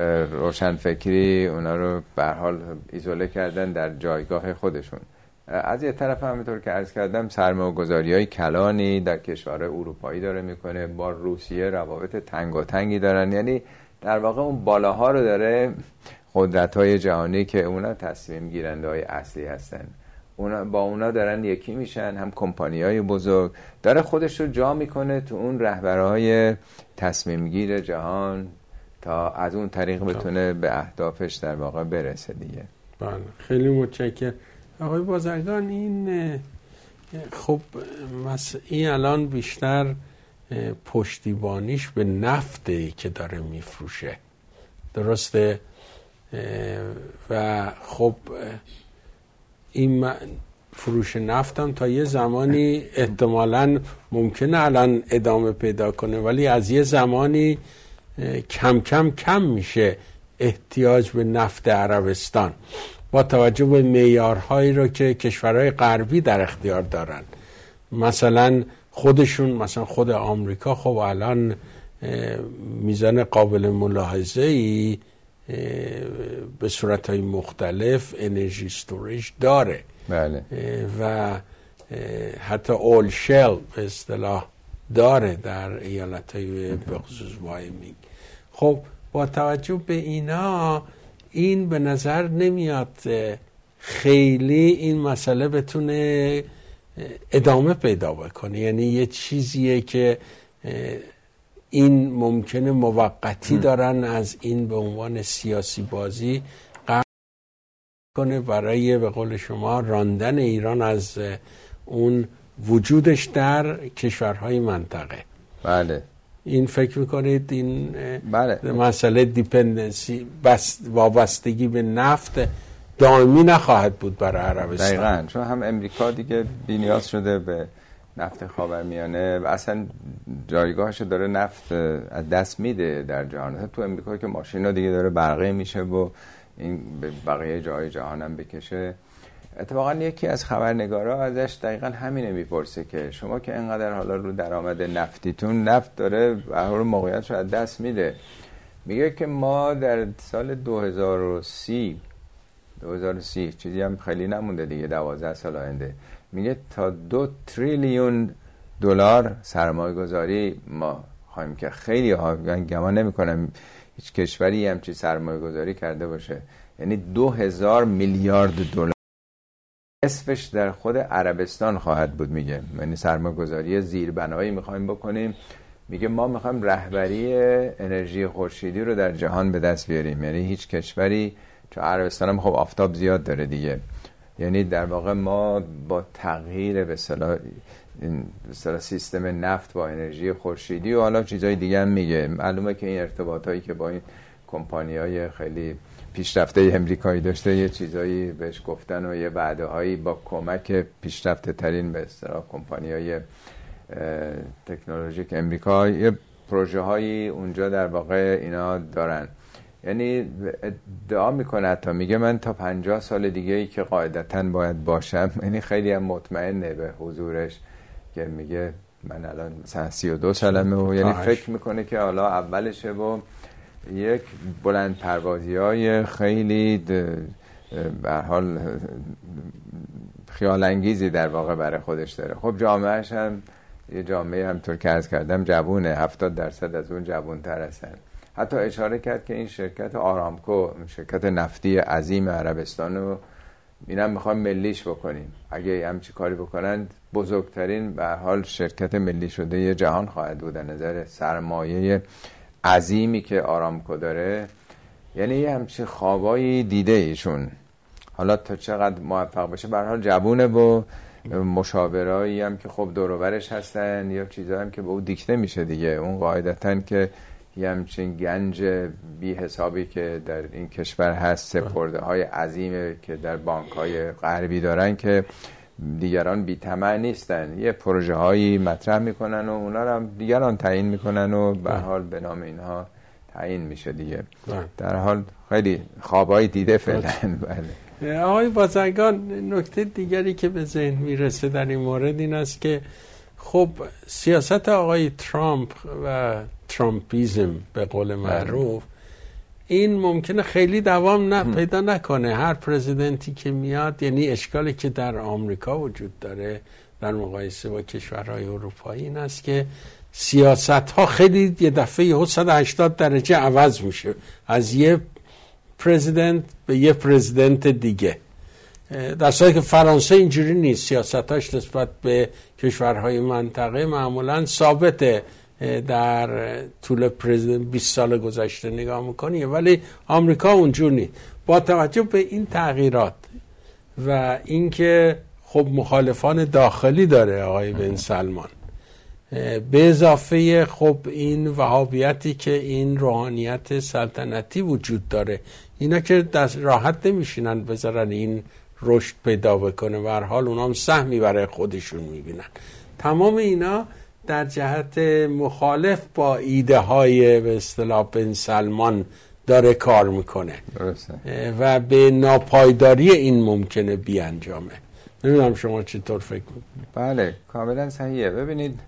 روشنفکری اونا رو به هر حال ایزوله کردن در جایگاه خودشون. از یه طرف همینطور که عرض کردم سرمایه‌گذاری‌های کلانی در کشورهای اروپایی داره میکنه، با روسیه روابط تنگی دارن. یعنی در واقع اون بالاها رو داره، قدرت‌های جهانی که اونا تصمیم گیرنده‌های اصلی هستن، اونا با اونا دارن یکی میشن، هم کمپانی‌های بزرگ، داره خودش رو جا میکنه تو اون رهبرهای تصمیم گیر جهان تا از اون طریق بتونه به اهدافش در واقع برسه دیگه. بله، خیلی متشکرم آقای بازرگان. این خب این الان بیشتر پشتیبانیش به نفته که داره میفروشه، درسته؟ و خب این فروش نفتم تا یه زمانی احتمالاً ممکنه الان ادامه پیدا کنه، ولی از یه زمانی کم میشه احتیاج به نفت عربستان با توجه به معیارهایی رو که کشورهای غربی در اختیار دارن. مثلا خودشون، مثلا خود آمریکا خب الان میزان قابل ملاحظه‌ای به صورتهای مختلف انرژی استوریج داره. بله. و حتی اول شل به اصطلاح داره در ایالتهای به خصوص وایمینگ. خب با توجه به اینا این به نظر نمیاد خیلی این مسئله بتونه ادامه پیدا بکنه. یعنی یه چیزیه که این ممکنه موقتی دارن از این به عنوان سیاسی بازی قرار کنه برای به قول شما راندن ایران از اون وجودش در کشورهای منطقه. بله. این فکر میکنید این بله. مسئله دیپندنسی وابستگی به نفت دائمی نخواهد بود برای عربستان؟ دقیقاً، چون هم امریکا دیگه بی‌نیاز شده به نفت خاورمیانه و اصلا جایگاهش داره نفت از دست میده در جهان. تو امریکا که ماشینا دیگه داره برقی میشه و این به بقیه جای جهان هم بکشه. اتفاقا یکی از خبرنگارا ازش دقیقاً همینه میپرسه که شما که اینقدر حالا رو درآمد نفتیتون، نفت داره به هر موقعیتش از دست میده. میگه که ما در سال 2030 چیزی هم خیلی نمونده دیگه، 12 سال آینده، میگه تا 2 تریلیون دلار سرمایه گذاری ما خواهیم که خیلی گمان نمی کنم هیچ کشوری همچی سرمایه گذاری کرده باشه. یعنی 2000 میلیارد دلار، نصفش در خود عربستان خواهد بود. میگه یعنی سرمایه گذاری زیربنایی میخوایم بکنیم. میگه ما میخوایم رهبری انرژی خورشیدی رو در جهان به دست بیاریم. یعنی هیچ کشوری، چون عربستان هم خب آفتاب زیاد داره دیگه، یعنی در واقع ما با تغییر به اصطلاح سیستم نفت با انرژی خورشیدی و حالا چیزای دیگه هم میگه. معلومه که این ارتباطایی که با این کمپانی‌های خیلی پیشرفته امریکایی داشته، یه چیزایی بهش گفتن و یه وعده‌هایی با کمک پیشرفته ترین به اصطلاح کمپانی‌های تکنولوژیک امریکا، یه پروژه‌هایی اونجا در واقع اینا دارن. یعنی ادعا میکنه، تا میگه من تا 50 سال دیگه ای که قاعدتاً باید باشم، یعنی خیلی هم مطمئنه به حضورش، که میگه من الان مثلا 32 سالمه و یعنی فکر میکنه که حالا اولشه و یک بلند پروازی های خیلی به حال خیال انگیزی در واقع برای خودش داره. خب جامعهش هم یه جامعه همطور که عرض کردم جوونه، 70% از اون جوان‌تر هستن. حتی اشاره کرد که این شرکت آرامکو، شرکت نفتی عظیم عربستان رو اینم میخوایم ملیش بکنیم. اگه همچی کاری بکنند بزرگترین به هر حال شرکت ملی شده جهان خواهد بود در نظر سرمایه عظیمی که آرامکو داره. یعنی یه همچی خوابایی دیده ایشون. حالا تا چقدر موفق بشه به هر حال جوونه و مشاورایی هم که خب دور و برش هستن یا چیزایی هم که به او دیکته میشه دیگه. اون قاعدتاً که یه همچین گنج بی حسابی که در این کشور هست، سپرده های عظیمه که در بانک های غربی دارن که دیگران بی طمع نیستن، یه پروژه هایی مطرح میکنن و اونا رو هم دیگران تعیین میکنن و به حال به نام اینها تعیین میشه دیگه. در حال خیلی خوابایی دیده فعلا. بله آقای بازرگان، نکته دیگری که به ذهن میرسه در این مورد این است که خب سیاست آقای ترامپ و ترامپیزم به قول معروف این ممکنه خیلی دوام پیدا نکنه. هر پرزیدنتی که میاد، یعنی اشکالی که در آمریکا وجود داره در مقایسه با کشورهای اروپایی این است که سیاست ها خیلی یه دفعه 180 درجه عوض میشه، از یه پرزیدنت به یه پرزیدنت دیگه. در صورتی که فرانسه اینجوری نیست، سیاستاش نسبت به کشورهای منطقه معمولا ثابته. در طول 20 سال گذشته نگاه میکنی، ولی آمریکا اونجور نیست. با توجه به این تغییرات و اینکه خب مخالفان داخلی داره آقای بن سلمان، به اضافه خب این وهابیتی که این روحانیت سلطنتی وجود داره، اینا که دست راحت نمیشینن بذارن این رشد پیدا بکنه و هر حال اونا هم سهمی برای خودشون میبینن. تمام اینا در جهت مخالف با ایده های به اصطلاح بن سلمان داره کار میکنه و به ناپایداری این ممکنه بیانجامه. نمیدونم شما چطور فکر میکنید؟ بله کاملا صحیحه. ببینید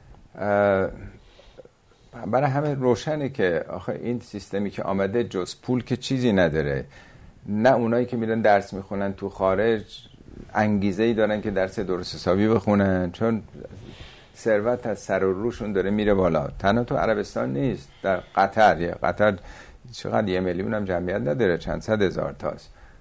برای همه روشنه که آخه این سیستمی که آمده جز پول که چیزی نداره. نه اونایی که میرن درس میخونن تو خارج انگیزه‌ای دارن که درس درست حسابی بخونن، چون ثروت از سر و روشون داره میره بالا. تنها تو عربستان نیست، در قطر چقدر 1 میلیون هم جمعیت نداره، چند صد هزار تاست.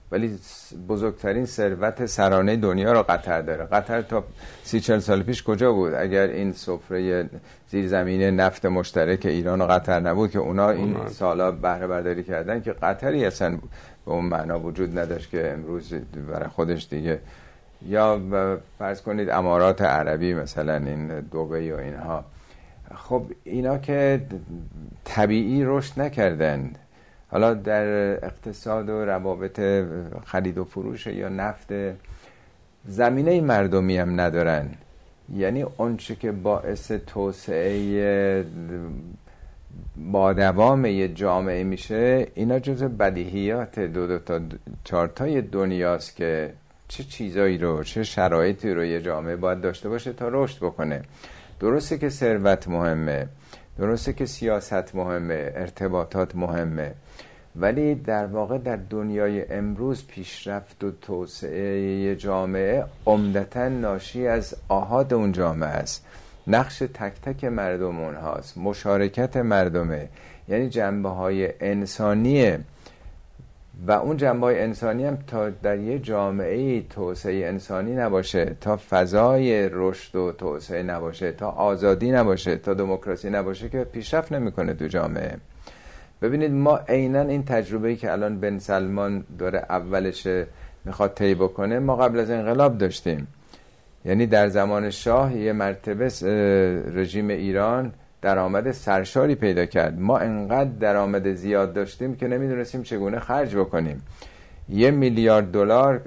ولی بزرگترین ثروت سرانه دنیا رو قطر داره. قطر تا 30-40 سال پیش کجا بود؟ اگر این سفره زیرزمینی نفت مشترک ایران و قطر نبود که اونا این سالا بهره برداری کردن، که قطری اصلا به اون معنا وجود نداشت که امروز برای خودش دیگه. یا فرض کنید امارات عربی مثلا، این دبی و اینها، خب اینا که طبیعی رشد نکردند. حالا در اقتصاد و روابط خرید و فروش یا نفت زمینه مردمی هم ندارن. یعنی اونچه که باعث توسعه با دوام یه جامعه میشه، اینا جزء بدیهیات 2 تا 4 تای دنیاست که چه چیزایی رو، چه شرایطی رو یه جامعه باید داشته باشه تا رشد بکنه. درسته که ثروت مهمه، درسته که سیاست مهمه، ارتباطات مهمه، ولی در واقع در دنیای امروز پیشرفت و توسعه جامعه عمدتاً ناشی از آحاد اون جامعه است. نقش تک تک مردم اونهاست، مشارکت مردمه، یعنی جنبه‌های انسانیه. و اون جنبه‌های انسانی هم تا در یه جامعه توسعه انسانی نباشه، تا فضای رشد و توسعه نباشه، تا آزادی نباشه، تا دموکراسی نباشه، که پیشرفت نمی‌کنه تو جامعه. ببینید ما عیناً این تجربه‌ای که الان بن سلمان داره اولش میخواد طی بکنه، ما قبل از انقلاب داشتیم. یعنی در زمان شاه یه مرتبه رژیم ایران درآمد سرشاری پیدا کرد. ما انقدر درآمد زیاد داشتیم که نمیدونستیم چگونه خرج بکنیم. $1 میلیارد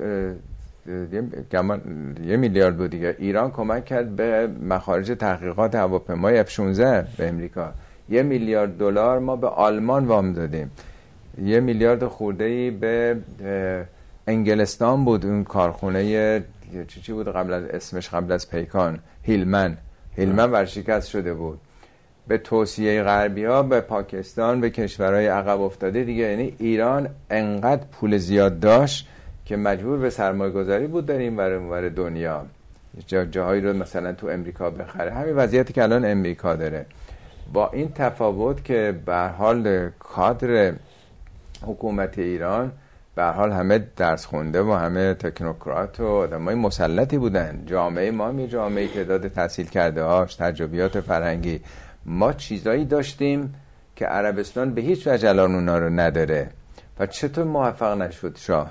1 میلیارد بود دیگه. ایران کمک کرد به مخارج تحقیقات هواپیمای F-16 به امریکا. $1 میلیارد ما به آلمان وام دادیم. 1 میلیارد خورده‌ای به انگلستان بود. اون کارخونه چی بود قبل از اسمش، قبل از پیکان، هیلمن ورشکست شده بود. به توصیه غربی‌ها به پاکستان، به کشورهای عقب افتاده دیگه. یعنی ایران انقدر پول زیاد داشت که مجبور به سرمایه‌گذاری بود در این ور دنیا، جاهایی رو مثلا تو امریکا بخره. همین وضعیتی که الان امریکا داره، با این تفاوت که به هر حال کادر حکومت ایران به هر حال همه درس خونده و همه تکنوکرات و آدمای مسلطی بودن. جامعه ما می جامعه تعداد تحصیل کرده هاش، تجربیات فرهنگی، ما چیزایی داشتیم که عربستان به هیچ وجه الان اونا رو نداره. و چطور موفق نشد شاه؟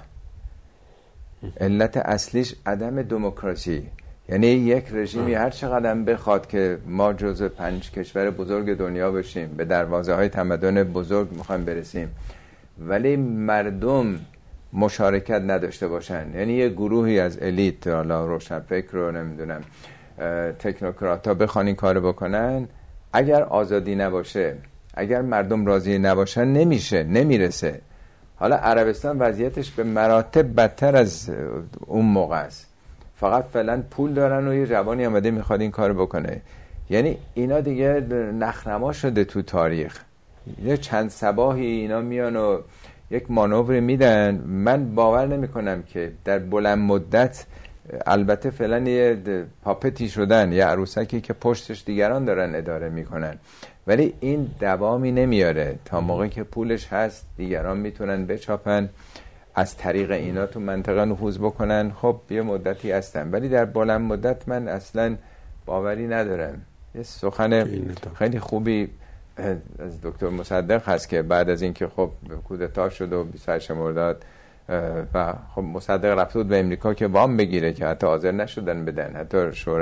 علت اصلیش عدم دموکراسی. یعنی یک رژیمی هر چقدر بخواد که ما جزو 5 کشور بزرگ دنیا بشیم، به دروازه های تمدن بزرگ میخوایم برسیم، ولی مردم مشارکت نداشته باشن، یعنی یه گروهی از الیت، حالا روشنفکر رو نمیدونم تکنوکرات ها بخوان این کارو بکنن، اگر آزادی نباشه، اگر مردم راضی نباشن، نمیرسه. حالا عربستان وضعیتش به مراتب بدتر از اون موقع است. فقط فعلا پول دارن و یه جوانی آمده میخواد این کارو بکنه. یعنی اینا دیگه نخنما شده تو تاریخ. یه چند صباحی اینا میان و یک مانور میدن. من باور نمی کنم که در بلند مدت، البته فعلا یه پاپتی شدن، یه عروسکی که پشتش دیگران دارن اداره میکنن، ولی این دوامی نمیاره. تا موقعی که پولش هست دیگران میتونن بچاپن، از طریق اینا تو منطقه نفوذ بکنن. خب یه مدتی هستن، ولی در بلند مدت من اصلا باوری ندارم. یه سخن خیلی خوبی از دکتر مصدق هست که بعد از اینکه خب کودتا شد و 28 مرداد و خب مصدق رفت بود به امریکا که وام بگیره، که حتی حاضر نشدن بدن. حتی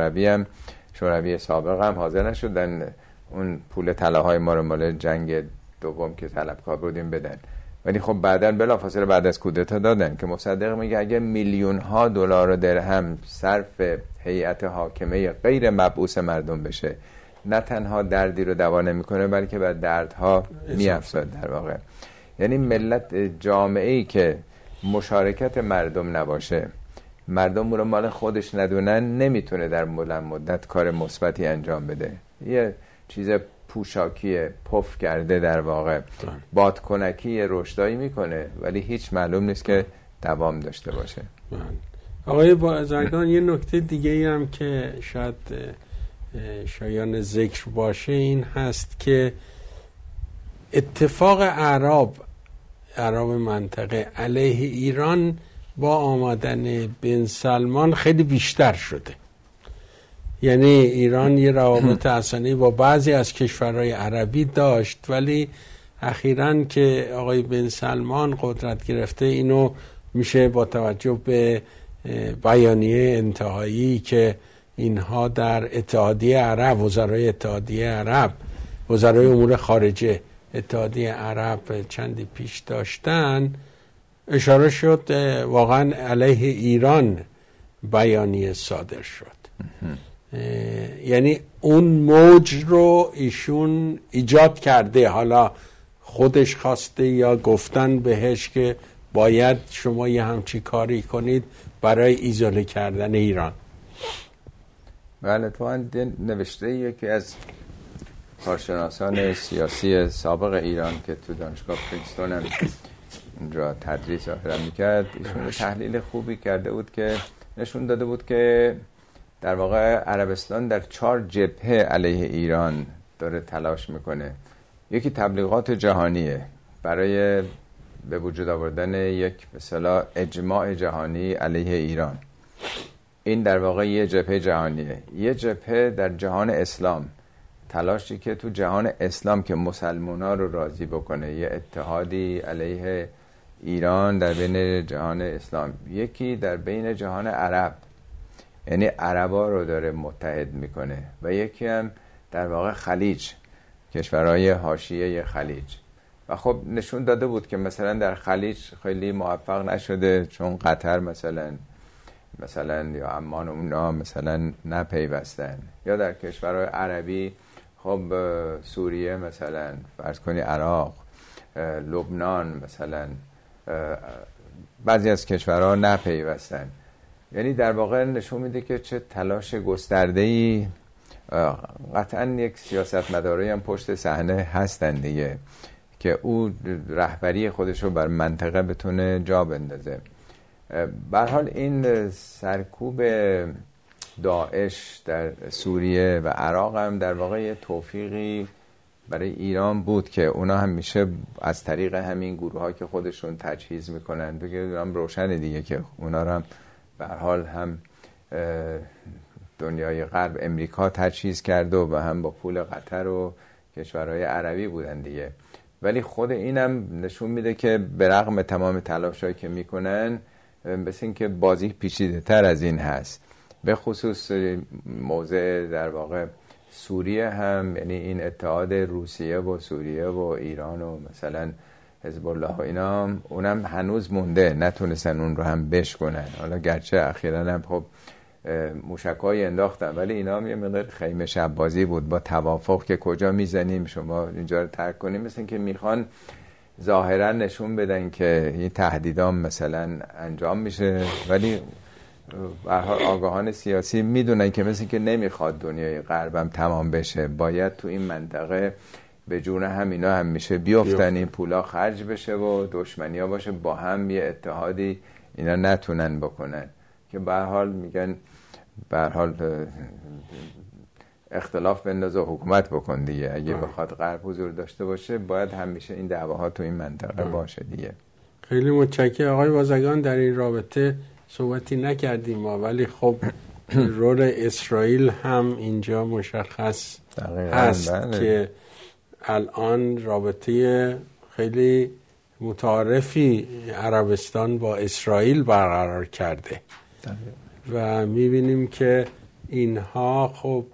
شوروی سابق هم حاضر نشدن اون پول طلاهای ما رو مال جنگ دوم که طلبکار بودیم بدن. ولی خب بعداً بلافاصله بعد از کودتا دادن، که مصدق میگه اگه میلیون ها دلار و درهم صرف هیئت حاکمه غیر مبعوث مردم بشه، نه تنها دردی رو دوا نمیکنه بلکه بر دردها میافزاید در واقع. یعنی ملت، جامعه‌ای که مشارکت مردم نباشه، مردم رو مال خودش ندونن، نمیتونه در بلند مدت کار مثبتی انجام بده. یه چیز پوشاکی پف کرده در واقع، بادکنکی رشدایی میکنه، ولی هیچ معلوم نیست که دوام داشته باشه. آقای بازرگان، یه نکته دیگه ای هم که شاید شایان ذکر باشه این هست که اتفاق اعراب عرب منطقه علیه ایران با آمدن بن سلمان خیلی بیشتر شده. یعنی ایران یه روابط حسنی با بعضی از کشورهای عربی داشت، ولی اخیراً که آقای بن سلمان قدرت گرفته، اینو میشه با توجه به بیانیه انتهایی که اینها در اتحادیه عرب، وزرای اتحادیه عرب، وزرای امور خارجه اتحادیه عرب چندی پیش داشتن، اشاره شد واقعا علیه ایران بیانیه صادر شد. یعنی اون موج رو ایشون ایجاد کرده، حالا خودش خواسته یا گفتن بهش که باید شما یه همچی کاری کنید برای ایزوله کردن ایران. بله، تو نوشته یکی از کارشناسان سیاسی سابق ایران که تو دانشگاه پرینستون هم اونجا تدریس ظاهرا میکرد، ایشون تحلیل خوبی کرده بود که نشون داده بود که در واقع عربستان در 4 جبهه علیه ایران داره تلاش میکنه. یکی تبلیغات جهانیه برای به وجود آوردن یک مثلا اجماع جهانی علیه ایران. این در واقع یه جبهه جهانیه. یه جبهه در جهان اسلام، تلاشی که تو جهان اسلام که مسلمونا رو راضی بکنه، یه اتحادی علیه ایران در بین جهان اسلام. یکی در بین جهان عرب، یعنی عربا رو داره متحد میکنه، و یکی هم در واقع خلیج، کشورهای حاشیه خلیج. و خب نشون داده بود که مثلا در خلیج خیلی موفق نشده، چون قطر مثلا یا عمان اونا مثلا نپیوستن، یا در کشورهای عربی خب سوریه مثلا، فرض کنی عراق، لبنان مثلا، بعضی از کشورها نپیوستن. یعنی در واقع نشون میده که چه تلاش گسترده‌ای، قطعا یک سیاستمداری هم پشت صحنه هستن دیگه، که او رهبری خودش رو بر منطقه بتونه جا بندازه. به هر حال این سرکوب داعش در سوریه و عراق هم در واقع یه توفیقی برای ایران بود که اونا هم میشه از طریق همین گروه ها که خودشون تجهیز میکنن، بگه هم روشنه دیگه که اونا رو هم به هر حال هم دنیای غرب، امریکا تجهیز کرده و هم با پول قطر و کشورهای عربی بودن دیگه. ولی خود اینم نشون میده که به رغم تمام تلاشایی که میکنن، مثل این که بازی پیچیده تر از این هست. به خصوص موضع در واقع سوریه هم، یعنی این اتحاد روسیه و سوریه و ایران و مثلا حزب الله و اینا، اونم هنوز مونده، نتونستن اون رو هم بشکنن. حالا گرچه اخیراً هم خب موشک‌های انداختن، ولی اینا هم یه مقدار خیمه شب بازی بود، با توافق که کجا میزنیم، شما اینجا رو ترک کنیم. مثل این که میخوان ظاهرا نشون بدن که این تهدیدها مثلا انجام میشه، ولی به هر حال آگاهان سیاسی میدونن که مثل که نمیخواد دنیای غربم تمام بشه، باید تو این منطقه به جون همینا هم میشه بیافتن، این پولا خرج بشه و دشمنی ها باشه، با هم یه اتحادی اینا نتونن بکنن. که به هر حال میگن به هر حال اختلاف بنداز و حکومت بکن دیگه. اگه بخواد غرب حضور داشته باشه، باید همیشه این دعواها تو این منطقه باشه دیگه. خیلی متشکرم آقای بازرگان. در این رابطه صحبتی نکردیم ما، ولی خب رول اسرائیل هم اینجا مشخص هست. بله. که الان رابطه خیلی متعارفی عربستان با اسرائیل برقرار کرده و میبینیم که اینها خب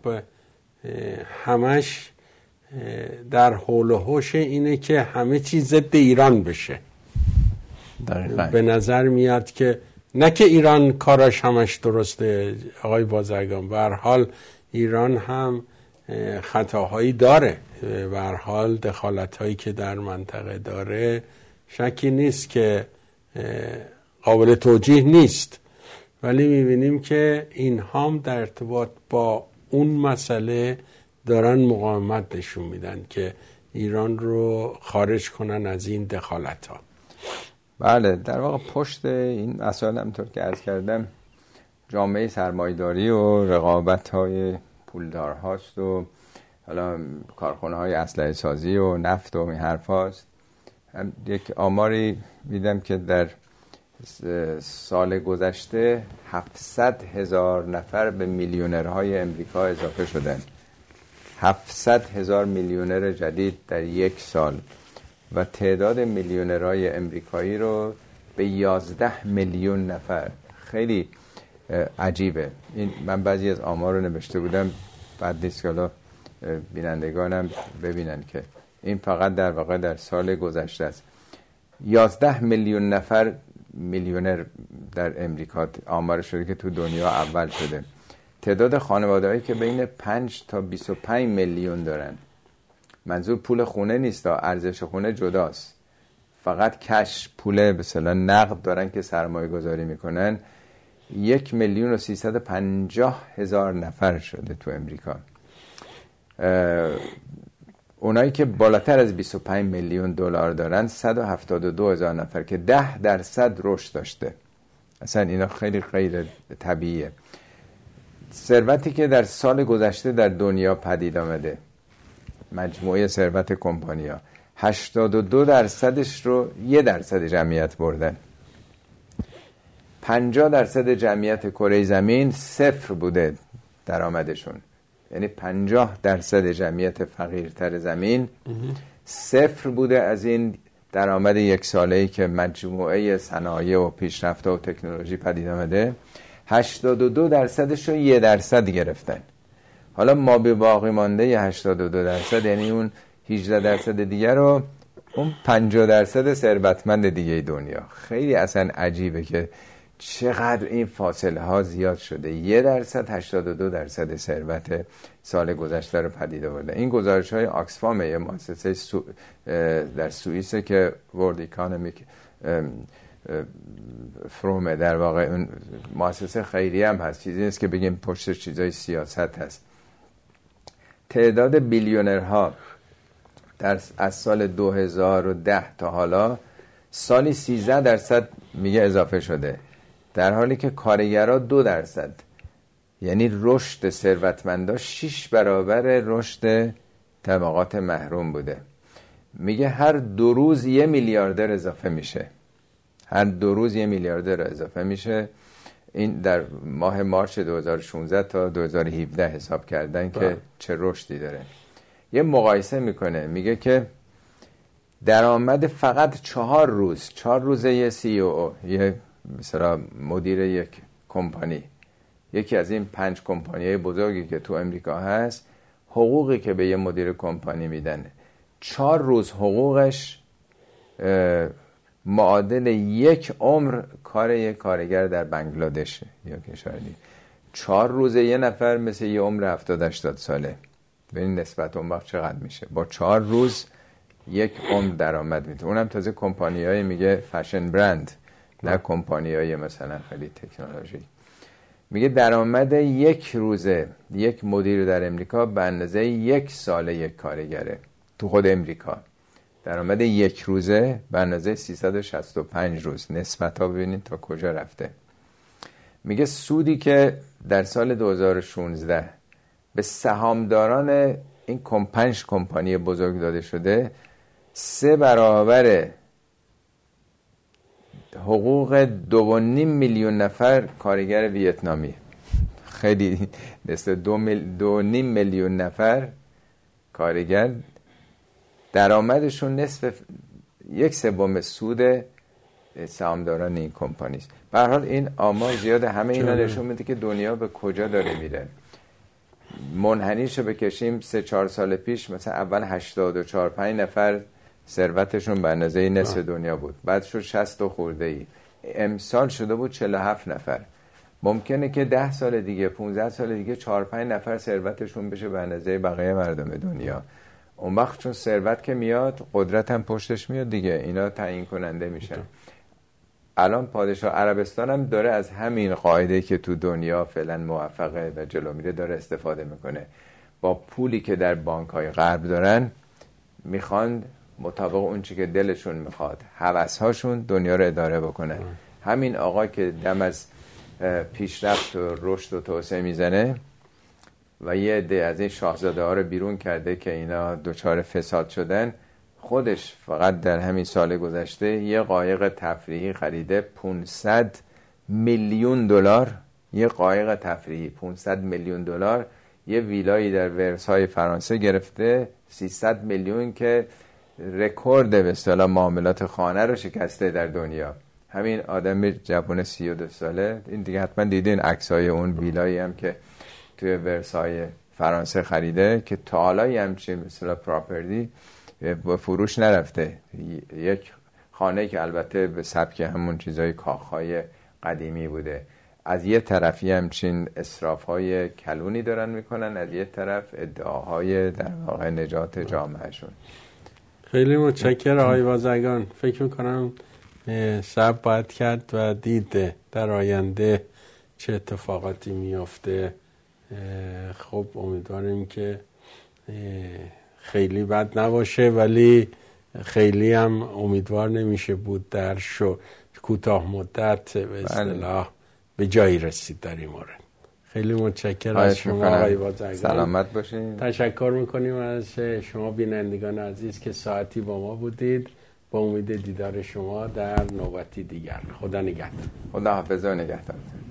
همش در حول و حوش اینه که همه چیز ضد ایران بشه. دقیقاً. به نظر میاد که نه که ایران کاراش همش درسته آقای بازرگان، به هر حال ایران هم خطاهایی داره، به هر حال دخالت‌هایی که در منطقه داره شکی نیست که قابل توجیه نیست، ولی می‌بینیم که اینها هم در ارتباط با اون مسئله دارن مقاومت نشون میدن که ایران رو خارج کنن از این دخالت‌ها. بله، در واقع پشت این مسائل همونطور که عرض کردم جامعه سرمایه‌داری و رقابت‌های پولدارهاست و حالا کارخانه‌های اسلحه سازی و نفت و این حرفاست. یک آماری دیدم که در سال گذشته 700,000 نفر به میلیونرهای امریکا اضافه شدن. 700,000 میلیونر جدید در یک سال و تعداد میلیونرهای امریکایی رو به 11 میلیون نفر. خیلی عجیبه. این من بعضی از آمار رو نوشته بودم، بعد نیست که حالا بینندگانم ببینن که این فقط در واقع در سال گذشته است. 11 میلیون نفر میلیونر در امریکا آمار شده که تو دنیا اول شده. تعداد خانواده‌ای که بین 5 تا 25 میلیون دارن. منظور پول خونه نیست، ارزش خونه جداست، فقط کش پول مثلا نقد دارن که سرمایه گذاری میکنن. 1,350,000 نفر شده تو امریکا. اونایی که بالاتر از 25 میلیون دلار دارن 172,000 نفر که 10% رشد داشته. اصلا اینا خیلی غیر طبیعیه. ثروتی که در سال گذشته در دنیا پدید آمده، مجموعه ثروت کمپانی‌ها، 82% رو 1% جمعیت بردن. 50% جمعیت کره زمین صفر بوده درآمدشون. یعنی 50% جمعیت فقیرتر زمین صفر بوده از این درآمد یک ساله‌ای که مجموعه صنایع و پیشرفت و تکنولوژی پدید آمده. 82% رو 1% گرفتن. حالا ما به باقی مانده 82%، یعنی اون 18% دیگر رو اون 50% ثروتمند دیگه دنیا. خیلی اصلا عجیبه که چقدر این فاصله ها زیاد شده. 1% 82% ثروت سال گذشته رو پدید آورده. این گزارش های آکسفام، یه مؤسسه در سوئیس که ورلد اکانومیک فروم، در واقع اون مؤسسه خیریه هم هست، چیزی نیست که بگیم پشت چیزای سیاست هست. تعداد بیلیونرها از سال 2010 تا حالا سالی 13% میگه اضافه شده، در حالی که کارگرها 2%. یعنی رشد ثروتمندا 6 برابر رشد طبقات محروم بوده. میگه هر 2 روز 1 میلیاردر اضافه میشه. هر 2 روز 1 میلیاردر اضافه میشه. این در ماه مارس 2016 تا 2017 حساب کردن که چه رشدی داره. یه مقایسه میکنه، میگه که درآمد فقط 4 روز یه CEO، یه مثلا مدیر یک کمپانی، یکی از این 5 کمپانی‌های بزرگی که تو امریکا هست، حقوقی که به یه مدیر کمپانی میدن 4 روز حقوقش معادل 1 عمر کار یک کارگر در بنگلادش یا کشوری. 4 روز یه نفر مثل یه عمر 70-80 ساله. ببین نسبت اون وقت چقدر میشه. با 4 روز 1 عمر درآمد میده. اونم تازه کمپانی‌های میگه فشن برند، نه کمپانی‌های مثلا خیلی تکنولوژی. میگه درآمد 1 روزه یک مدیر در امریکا به اندازه 1 ساله یک کارگره. تو خود امریکا درآمد 1 روزه به اندازه 365 روز. نسبت ها ببینید تا کجا رفته. میگه سودی که در سال 2016 به سهامداران این 5 کمپانی بزرگ داده شده 3 برابر حقوق 2.5 میلیون نفر کارگر ویتنامی. خیلی مثل 2.5 میلیون نفر کارگر درآمدشون نصف 1/3 سود سهامداران این کمپانی است. به هر حال این آمار زیاد، همه اینا نشون میده که دنیا به کجا داره میره. منحنیشو بکشیم 3-4 سال پیش مثلا اول 84-85 نفر ثروتشون به اندازه نصف دنیا بود، بعد شد 60 خورده، امسال شده بود 47 نفر. ممکنه که 10 سال دیگه 15 سال دیگه 4-5 نفر ثروتشون بشه به اندازه بقیه مردم دنیا. اون وقت چون ثروت که میاد قدرت هم پشتش میاد دیگه، اینا تعیین کننده میشن. الان پادشاه عربستان هم داره از همین قاعده که تو دنیا فعلا موفقه و جلو میره داره استفاده میکنه. با پولی که در بانک‌های غرب دارن میخوان مطابق اون چی که دلشون میخواد، هوس‌هاشون دنیا رو اداره بکنه. همین آقا که دم از پیشرفت و رشد و توسعه میزنه و یه عده از این شاهزاده ها رو بیرون کرده که اینا دچار فساد شدن، خودش فقط در همین سال گذشته یه قایق تفریحی خریده 500 میلیون دلار. یه قایق تفریحی 500 میلیون دلار. یه ویلایی در ورسای فرانسه گرفته 300 میلیون که رکورد به اصطلاح معاملات خانه رو شکسته در دنیا. همین آدم جوان 32 ساله، این دیگه حتما دیدین عکسای اون ویلایی هم که توی ورسای فرانسه خریده که تا حالا همچین مثلا پراپرتی با فروش نرفته. یک خانه که البته به سبک همون چیزای کاخهای قدیمی بوده. از یه طرفی همچین اسرافهای کلونی دارن میکنن، از یه طرف ادعاهای در واقع نجات جامعهشون. خیلی متشکرم آقای وازگان. فکر میکنم صبر باید کرد و دید در آینده چه اتفاقاتی میفته. خب امیدواریم که خیلی بد نباشه، ولی خیلی هم امیدوار نمیشه بود در کوتاه مدت به اصطلاح به جایی رسید در این مورد. خیلی متشکرم از شما آقای وازگان. سلامت باشین. تشکر میکنیم از شما بینندگان عزیز که ساعتی با ما بودید. با امید دیدار شما در نوبتی دیگر. خدا نگهدار. خدا حافظ و نگهدار.